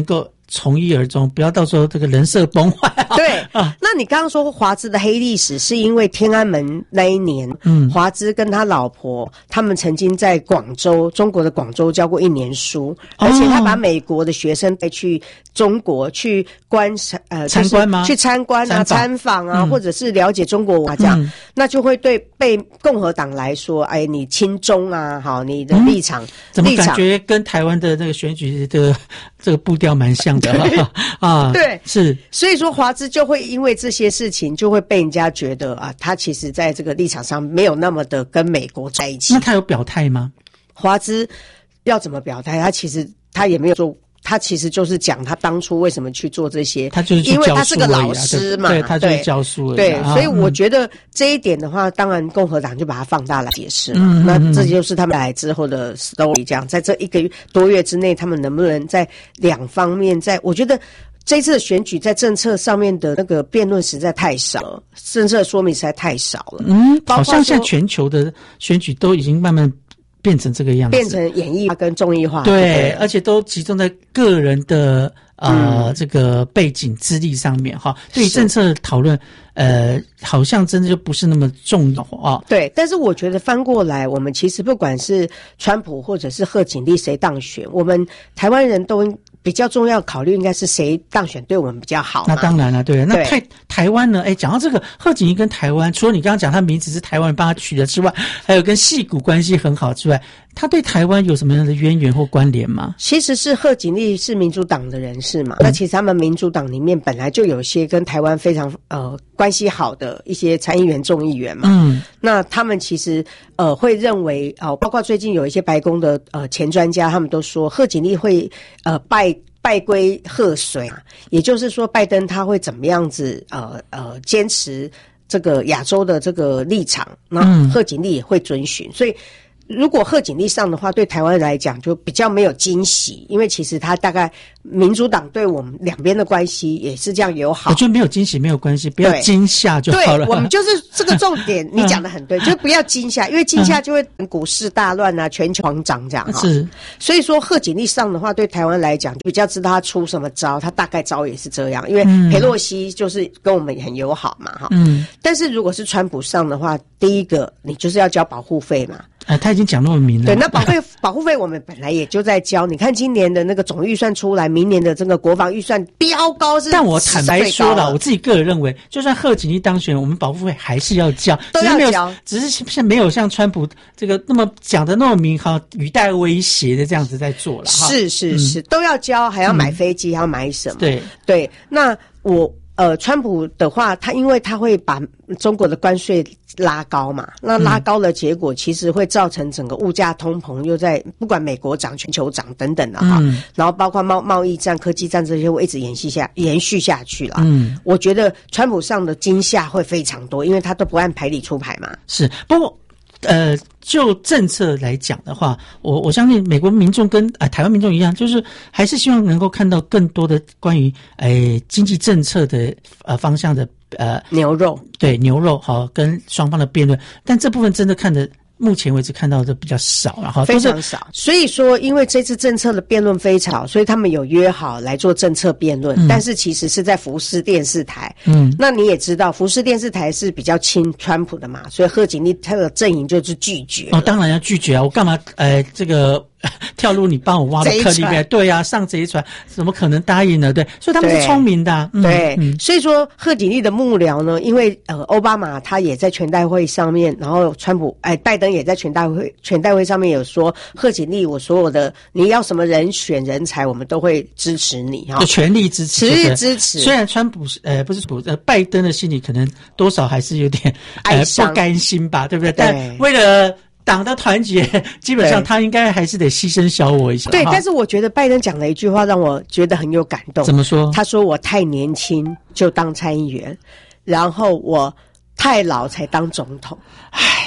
从一而终，不要到时候这个人设崩坏。 对啊，那你刚刚说华资的黑历史，是因为天安门那一年，嗯，华资跟他老婆他们曾经在广州，中国的广州教过一年书，而且他把美国的学生带去中国去观呃参观吗？ 去参观啊、参访啊，嗯、或者是了解中国文化这样，嗯、那就会对被共和党来说，哎，你亲中啊，好，你的立场、嗯、 怎么感觉跟台湾的那个选举的这个步调蛮像的啊？ 对， 是， 所以说华资就会因为这些事情，就会被人家觉得啊，他其实在这个立场上没有那么的跟美国在一起。 那他有表态吗？ 华资要怎么表态？他其实他也没有做。他其实就是讲他当初为什么去做这些， 他就是去因为他是个老师嘛， 对，他就是教书而已。 对， 啊、 所以我觉得这一点的话，嗯、当然共和党就把它放大来解释了。 嗯嗯嗯那这就是他们来之后的 story， 这样在这一个多月之内，他们能不能在两方面在，在我觉得这次的选举在政策上面的那个辩论实在太少了，政策说明实在太少了。 嗯，好像现在全球的选举都已经慢慢变成这个样子， 变成演艺化跟综艺化， 对， 对而且都集中在个人的呃、嗯、这个背景资历上面哈。对于政策讨论，呃，好像真的就不是那么重要啊。 对，但是我觉得翻过来，我们其实不管是川普或者是贺锦丽谁当选，我们台湾人都比较重要考虑应该是谁当选对我们比较好。 那当然了，对。那台台湾呢？哎，讲到这个贺锦丽跟台湾，除了你刚刚讲他名字是台湾人帮他取的之外，还有跟矽谷关系很好之外，他对台湾有什么样的渊源或关联吗？ 其实是贺锦丽是民主党的人士嘛，嗯、那其实他们民主党里面本来就有些跟台湾非常呃关系好的一些参议员、众议员嘛。嗯，那他们其实呃会认为哦、呃，包括最近有一些白宫的呃前专家，他们都说贺锦丽会呃拜。拜归贺随啊，也就是说，拜登他会怎么样子？呃呃，坚持这个亚洲的这个立场，那贺锦丽也会遵循。所以，如果贺锦丽上的话，对台湾来讲就比较没有惊喜，因为其实他大概民主党对我们两边的关系也是这样友好。 我觉得没有惊喜没有关系，不要惊吓就好了。 对，我们就是这个重点，你讲得很对，就不要惊吓，因为惊吓就会股市大乱啊，全球狂涨这样。 是， 所以说贺锦丽上的话，对台湾来讲比较知道他出什么招，他大概招也是这样，因为裴洛西就是跟我们也很友好嘛，哈。嗯。但是如果是川普上的话，第一个你就是要交保护费嘛。 啊，他已经讲那么明了。 对，那保费保护费我们本来也就在交。你看今年的那个总预算出来，明年的这个国防预算飙高是。 但我坦白说了，我自己个人认为，就算贺锦丽当选，我们保护费还是要交， 都要交， 只是现在没有像川普这个那么讲的那么明，哈，语带威胁的这样子在做了。 是是是，嗯、都要交，还要买飞机，嗯、还要买什么？ 对对，那我。呃，川普的话，他因为他会把中国的关税拉高嘛，那拉高的结果其实会造成整个物价通膨，又在不管美国涨、全球涨等等的哈，嗯、然后包括贸贸易战、科技战这些会一直延续下延续下去了。嗯，我觉得川普上的惊吓会非常多，因为他都不按牌理出牌嘛。 是，不过。呃，就政策来讲的话，我我相信美国民众跟呃台湾民众一样，就是还是希望能够看到更多的关于诶经济政策的呃方向的呃牛肉， 对牛肉好跟双方的辩论，但这部分真的看的。目前为止看到的比较少，然后非常少。所以说，因为这次政策的辩论非常少，所以他们有约好来做政策辩论，嗯、但是其实是在福斯电视台。嗯，那你也知道，福斯电视台是比较亲川普的嘛，所以贺锦丽他的阵营就是拒绝。 哦，当然要拒绝啊！我干嘛？呃，这个。跳入你帮我挖的坑里面，对呀、啊，上贼船怎么可能答应呢？对，所以他们是聪明的、啊。 对，对嗯、所以说贺锦丽的幕僚呢，因为呃奥巴马他也在全代会上面，然后川普哎拜登也在全代会全代会上面有说，贺锦丽我所有的你要什么人选人才，我们都会支持你哈， 全力支持， 全力支持。 虽然川普呃不是普呃拜登的心里可能多少还是有点呃不甘心吧，对不对？ 对但为了党的团结，基本上他应该还是得牺牲小我一下。 对，但是我觉得拜登讲了一句话让我觉得很有感动。 怎么说？ 他说我太年轻就当参议员，然后我太老才当总统。 唉，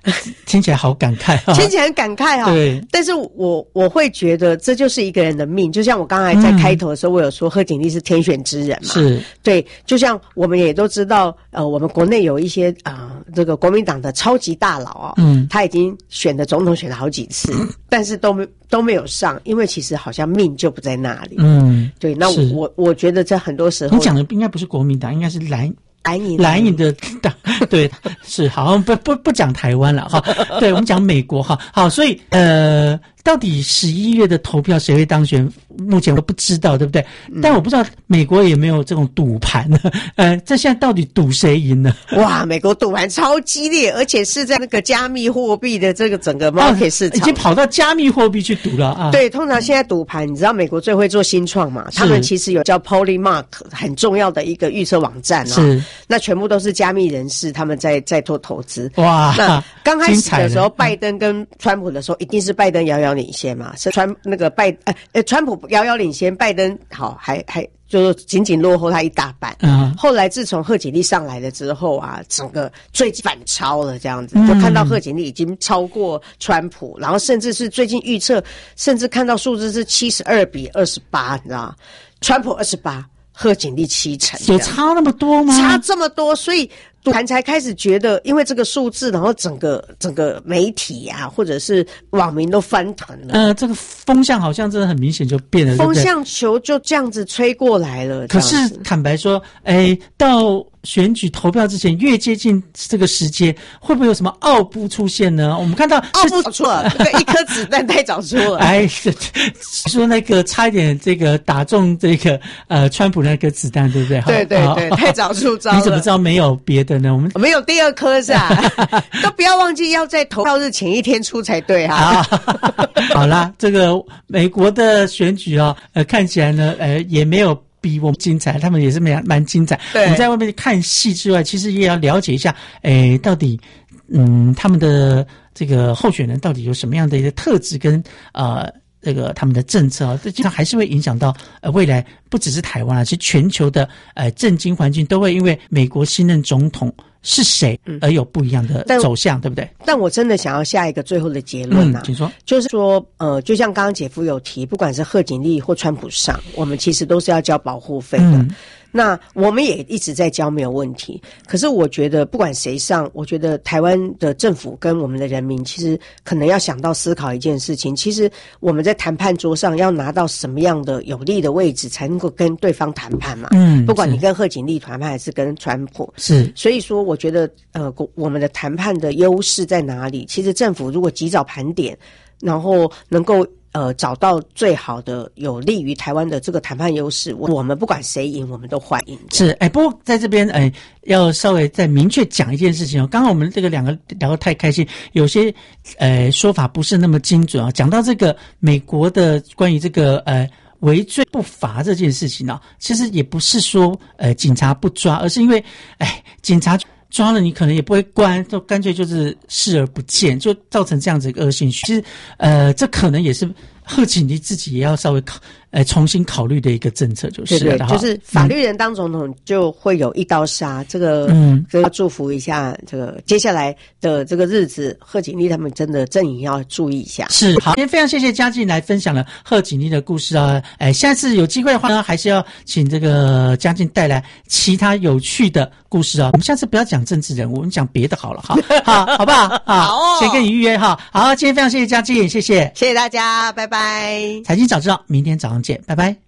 听起来好感慨啊， 听起来很感慨啊。 对， 但是我我会觉得这就是一个人的命，就像我刚才在开头的时候，我有说贺锦丽是天选之人嘛， 是对，就像我们也都知道，呃，我们国内有一些啊、呃，这个国民党的超级大佬啊、哦，嗯，他已经选的总统选了好几次，嗯、但是都没都没有上，因为其实好像命就不在那里。嗯，对，那我我我觉得在很多时候， 你讲的应该不是国民党，应该是蓝。 蓝营蓝营的党，对，是好，不不不讲台湾了哈，对我们讲美国哈，好，所以呃，到底十一月的投票谁会当选，目前我不知道，对不对？嗯、但我不知道美国有没有这种赌盘呢？呃，这现在到底赌谁赢呢？ 哇，美国赌盘超激烈，而且是在那个加密货币的这个整个 market 市场、 啊，已经跑到加密货币去赌了啊！ 对，通常现在赌盘，你知道美国最会做新创嘛？他们其实有叫 Polymark 很重要的一个预测网站啊、哦。 是。 那全部都是加密人士，他们在在做投资。 哇！ 那刚开始的时候，拜登跟川普的时候，一定是拜登遥遥领先嘛，是川那个拜呃呃川普遥遥领先，拜登好还还就是仅仅落后他一大半。嗯。后来自从贺锦丽上来了之后啊，整个最近反超了这样子，就看到贺锦丽已经超过川普，然后甚至是最近预测，甚至看到数字是七十二比二十八，你知道，川普二十八。贺锦丽七成， 有差那么多吗？ 差这么多，所以赌盘才开始觉得，因为这个数字，然后整个整个媒体啊，或者是网民都翻腾了。 呃，这个风向好像真的很明显就变了， 风向球就这样子吹过来了。 可是坦白说，哎，到选举投票之前，越接近这个时间，会不会有什么奥布出现呢？我们看到奥布找出了，这个一颗子弹太早出了。 哎，说那个差一点这个打中这个呃川普那颗子弹，对不对？ 对对对，太早出招了。 你怎么知道没有别的呢？我们没有第二颗是吧？都不要忘记要在投票日前一天出才对哈。 好啦，这个美国的选举啊、哦，呃，看起来呢，呃，也没有比我们精彩，他们也是蛮蛮精彩。我们在外面看戏之外，其实也要了解一下，诶，到底嗯他们的这个候选人到底有什么样的一个特质跟呃这个他们的政策啊，这经常还是会影响到呃未来不只是台湾啊，其实全球的呃政经环境都会因为美国新任总统是谁而有不一样的走向，对不对？ 但我真的想要下一个最后的结论啊， 嗯、请说， 就是说，呃，就像刚刚姐夫有提，不管是贺锦丽或川普上，我们其实都是要交保护费的。嗯，那我们也一直在交，没有问题。可是我觉得不管谁上，我觉得台湾的政府跟我们的人民其实可能要想到思考一件事情，其实我们在谈判桌上要拿到什么样的有利的位置才能够跟对方谈判嘛。嗯，不管你跟贺锦丽谈判还是跟川普， 是， 所以说我觉得呃我们的谈判的优势在哪里？其实政府如果及早盘点，然后能够呃，找到最好的有利于台湾的这个谈判优势，我们不管谁赢，我们都欢迎。 是，哎，不过在这边，哎，要稍微再明确讲一件事情哦。刚刚我们这个两个聊得太开心，有些呃说法不是那么精准啊。讲到这个美国的关于这个呃围追不罚这件事情呢、啊，其实也不是说呃警察不抓，而是因为哎警察抓了你可能也不会关，就干脆就是视而不见，就造成这样子一个恶性循环。其实呃这可能也是贺锦丽自己也要稍微考呃重新考虑的一个政策，就是对对，就是法律人当总统就会有一刀杀，嗯、这个嗯，这个祝福一下，这个接下来的这个日子，贺锦丽他们真的阵营要注意一下。 是，好，今天非常谢谢嘉靖来分享了贺锦丽的故事啊，哎，下次有机会的话呢，还是要请这个嘉靖带来其他有趣的故事啊。我们下次不要讲政治人物，我们讲别的好了，好，好，好不好？好， 好哦， 先跟你预约哈。好，今天非常谢谢嘉靖，谢谢， 谢谢大家，拜拜。 财经早知道，明天早上见，拜拜。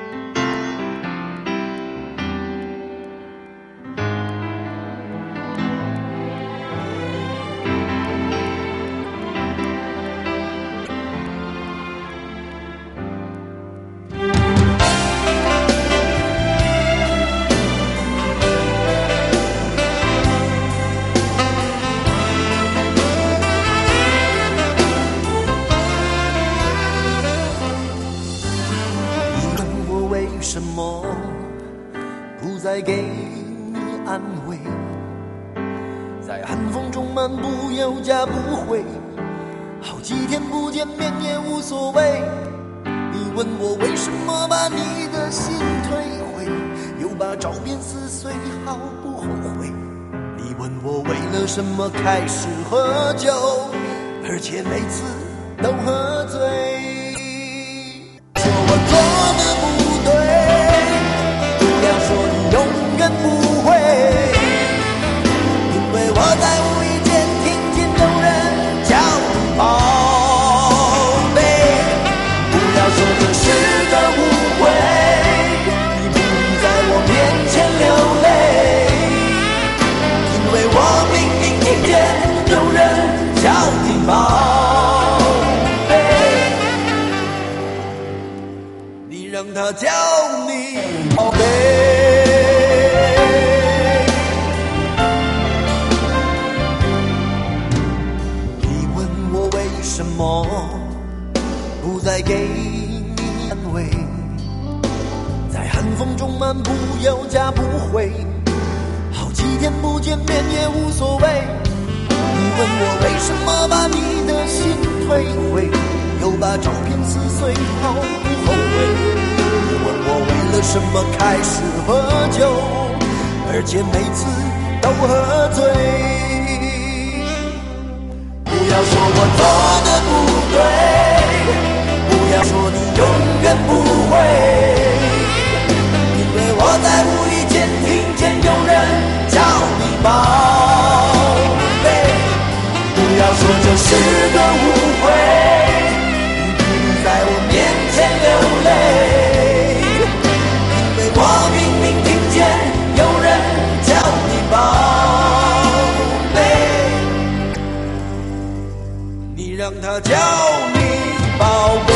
再给你安慰，在寒风中漫步有家不回，好几天不见面也无所谓。你问我为什么把你的心退回，又把照片撕碎，毫不后悔。你你问我为了什么开始喝酒，而且每次都喝醉，说我做的不对，不要说你永远不会，因为我在无意间听见有人叫你宝贝，不要说这是个误会，你不必在我面前流泪，因为我明明听见有人叫你宝贝，你让他叫你宝贝。你问我为什么不再给你安慰，在寒风中漫步有家不回，好几天不见面也无所谓。你问我为什么把你的心退回，又把照片撕碎毫不后悔。你问我为了什么开始喝酒，而且每次都喝醉。不要说我做的不对，不要说你永远不会，因为我在无意间听见有人叫你宝贝。不要说这是个误会，你不必在我面前流泪，因为我明明听见有人叫你宝贝，你让他叫你宝贝。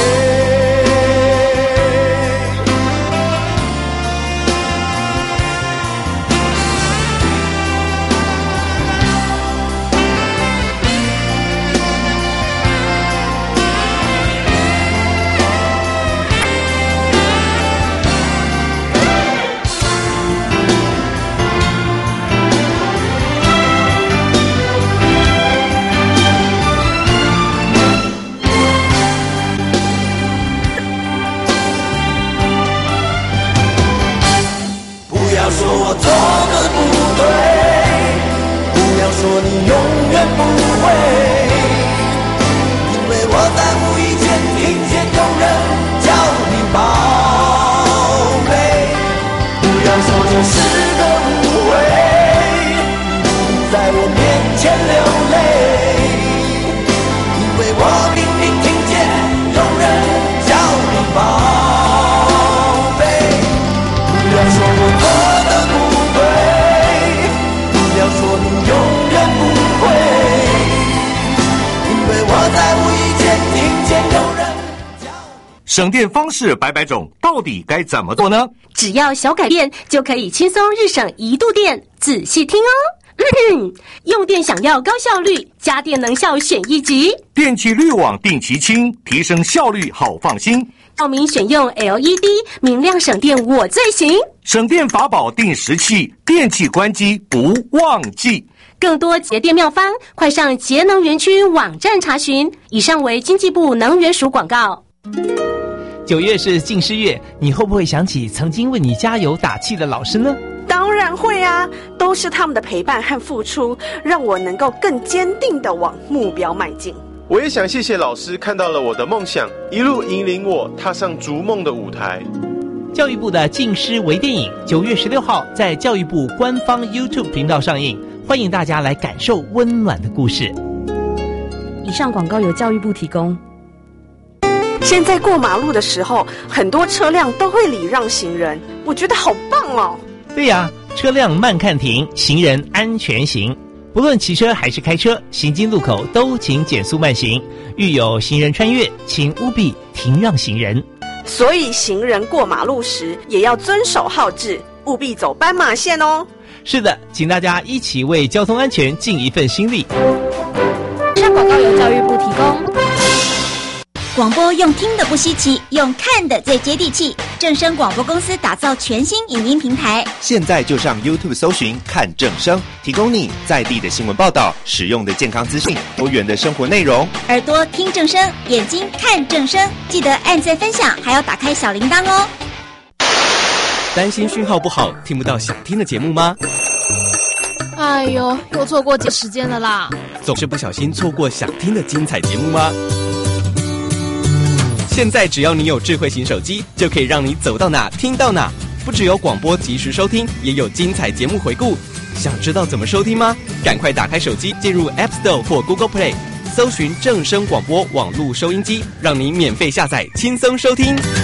说我做的不对，不要说你永远不会，因为我在无意间听见有人叫你宝贝。不要说这是个误会，你不必在我面前流泪，因为我明明听见有人叫你宝贝。不要说我做说你永远不会，因为我在无意间听见有人叫。 省电方式百百种，到底该怎么做呢？ 只要小改变，就可以轻松日省一度电。仔细听哦。用电想要高效率，家电能效选一级。 电器滤网定期清，提升效率好放心。 照明选用 L E D， 明亮省电我最行。 省电法宝定时器，电器关机不忘记。 更多节电妙方，快上节能园区网站查询。以上为经济部能源署广告。 九月是近师月，你会不会想起曾经为你加油打气的老师呢？ 当然会啊，都是他们的陪伴和付出，让我能够更坚定地往目标迈进。 我也想谢谢老师看到了我的梦想，一路引领我踏上逐梦的舞台。 教育部的近师微电影九月十六号在教育部官方 YouTube 频道上映，欢迎大家来感受温暖的故事。 以上广告由教育部提供。现在过马路的时候，很多车辆都会礼让行人，我觉得好棒哦。 对呀，车辆慢看停，行人安全行。不论骑车还是开车，行经路口都请减速慢行。遇有行人穿越，请务必停让行人。 所以行人过马路时也要遵守号志，务必走斑马线哦。 是的，请大家一起为交通安全尽一份心力。 以上广告由教育部提供。 广播用听的不稀奇，用看的最接地气。正声广播公司打造全新影音平台， 现在就上 YouTube 搜寻看正声，提供你在地的新闻报道、实用的健康资讯、多元的生活内容。 耳朵听正声，眼睛看正声，记得按赞分享，还要打开小铃铛哦。 担心讯号不好，听不到想听的节目吗？ 哎呦，又错过节时间了啦！ 总是不小心错过想听的精彩节目吗？现在只要你有智慧型手机，就可以让你走到哪听到哪。不只有广播及时收听，也有精彩节目回顾。想知道怎么收听吗？赶快打开手机，进入 App Store 或 Google Play， 搜寻正声广播网络收音机，让你免费下载，轻松收听。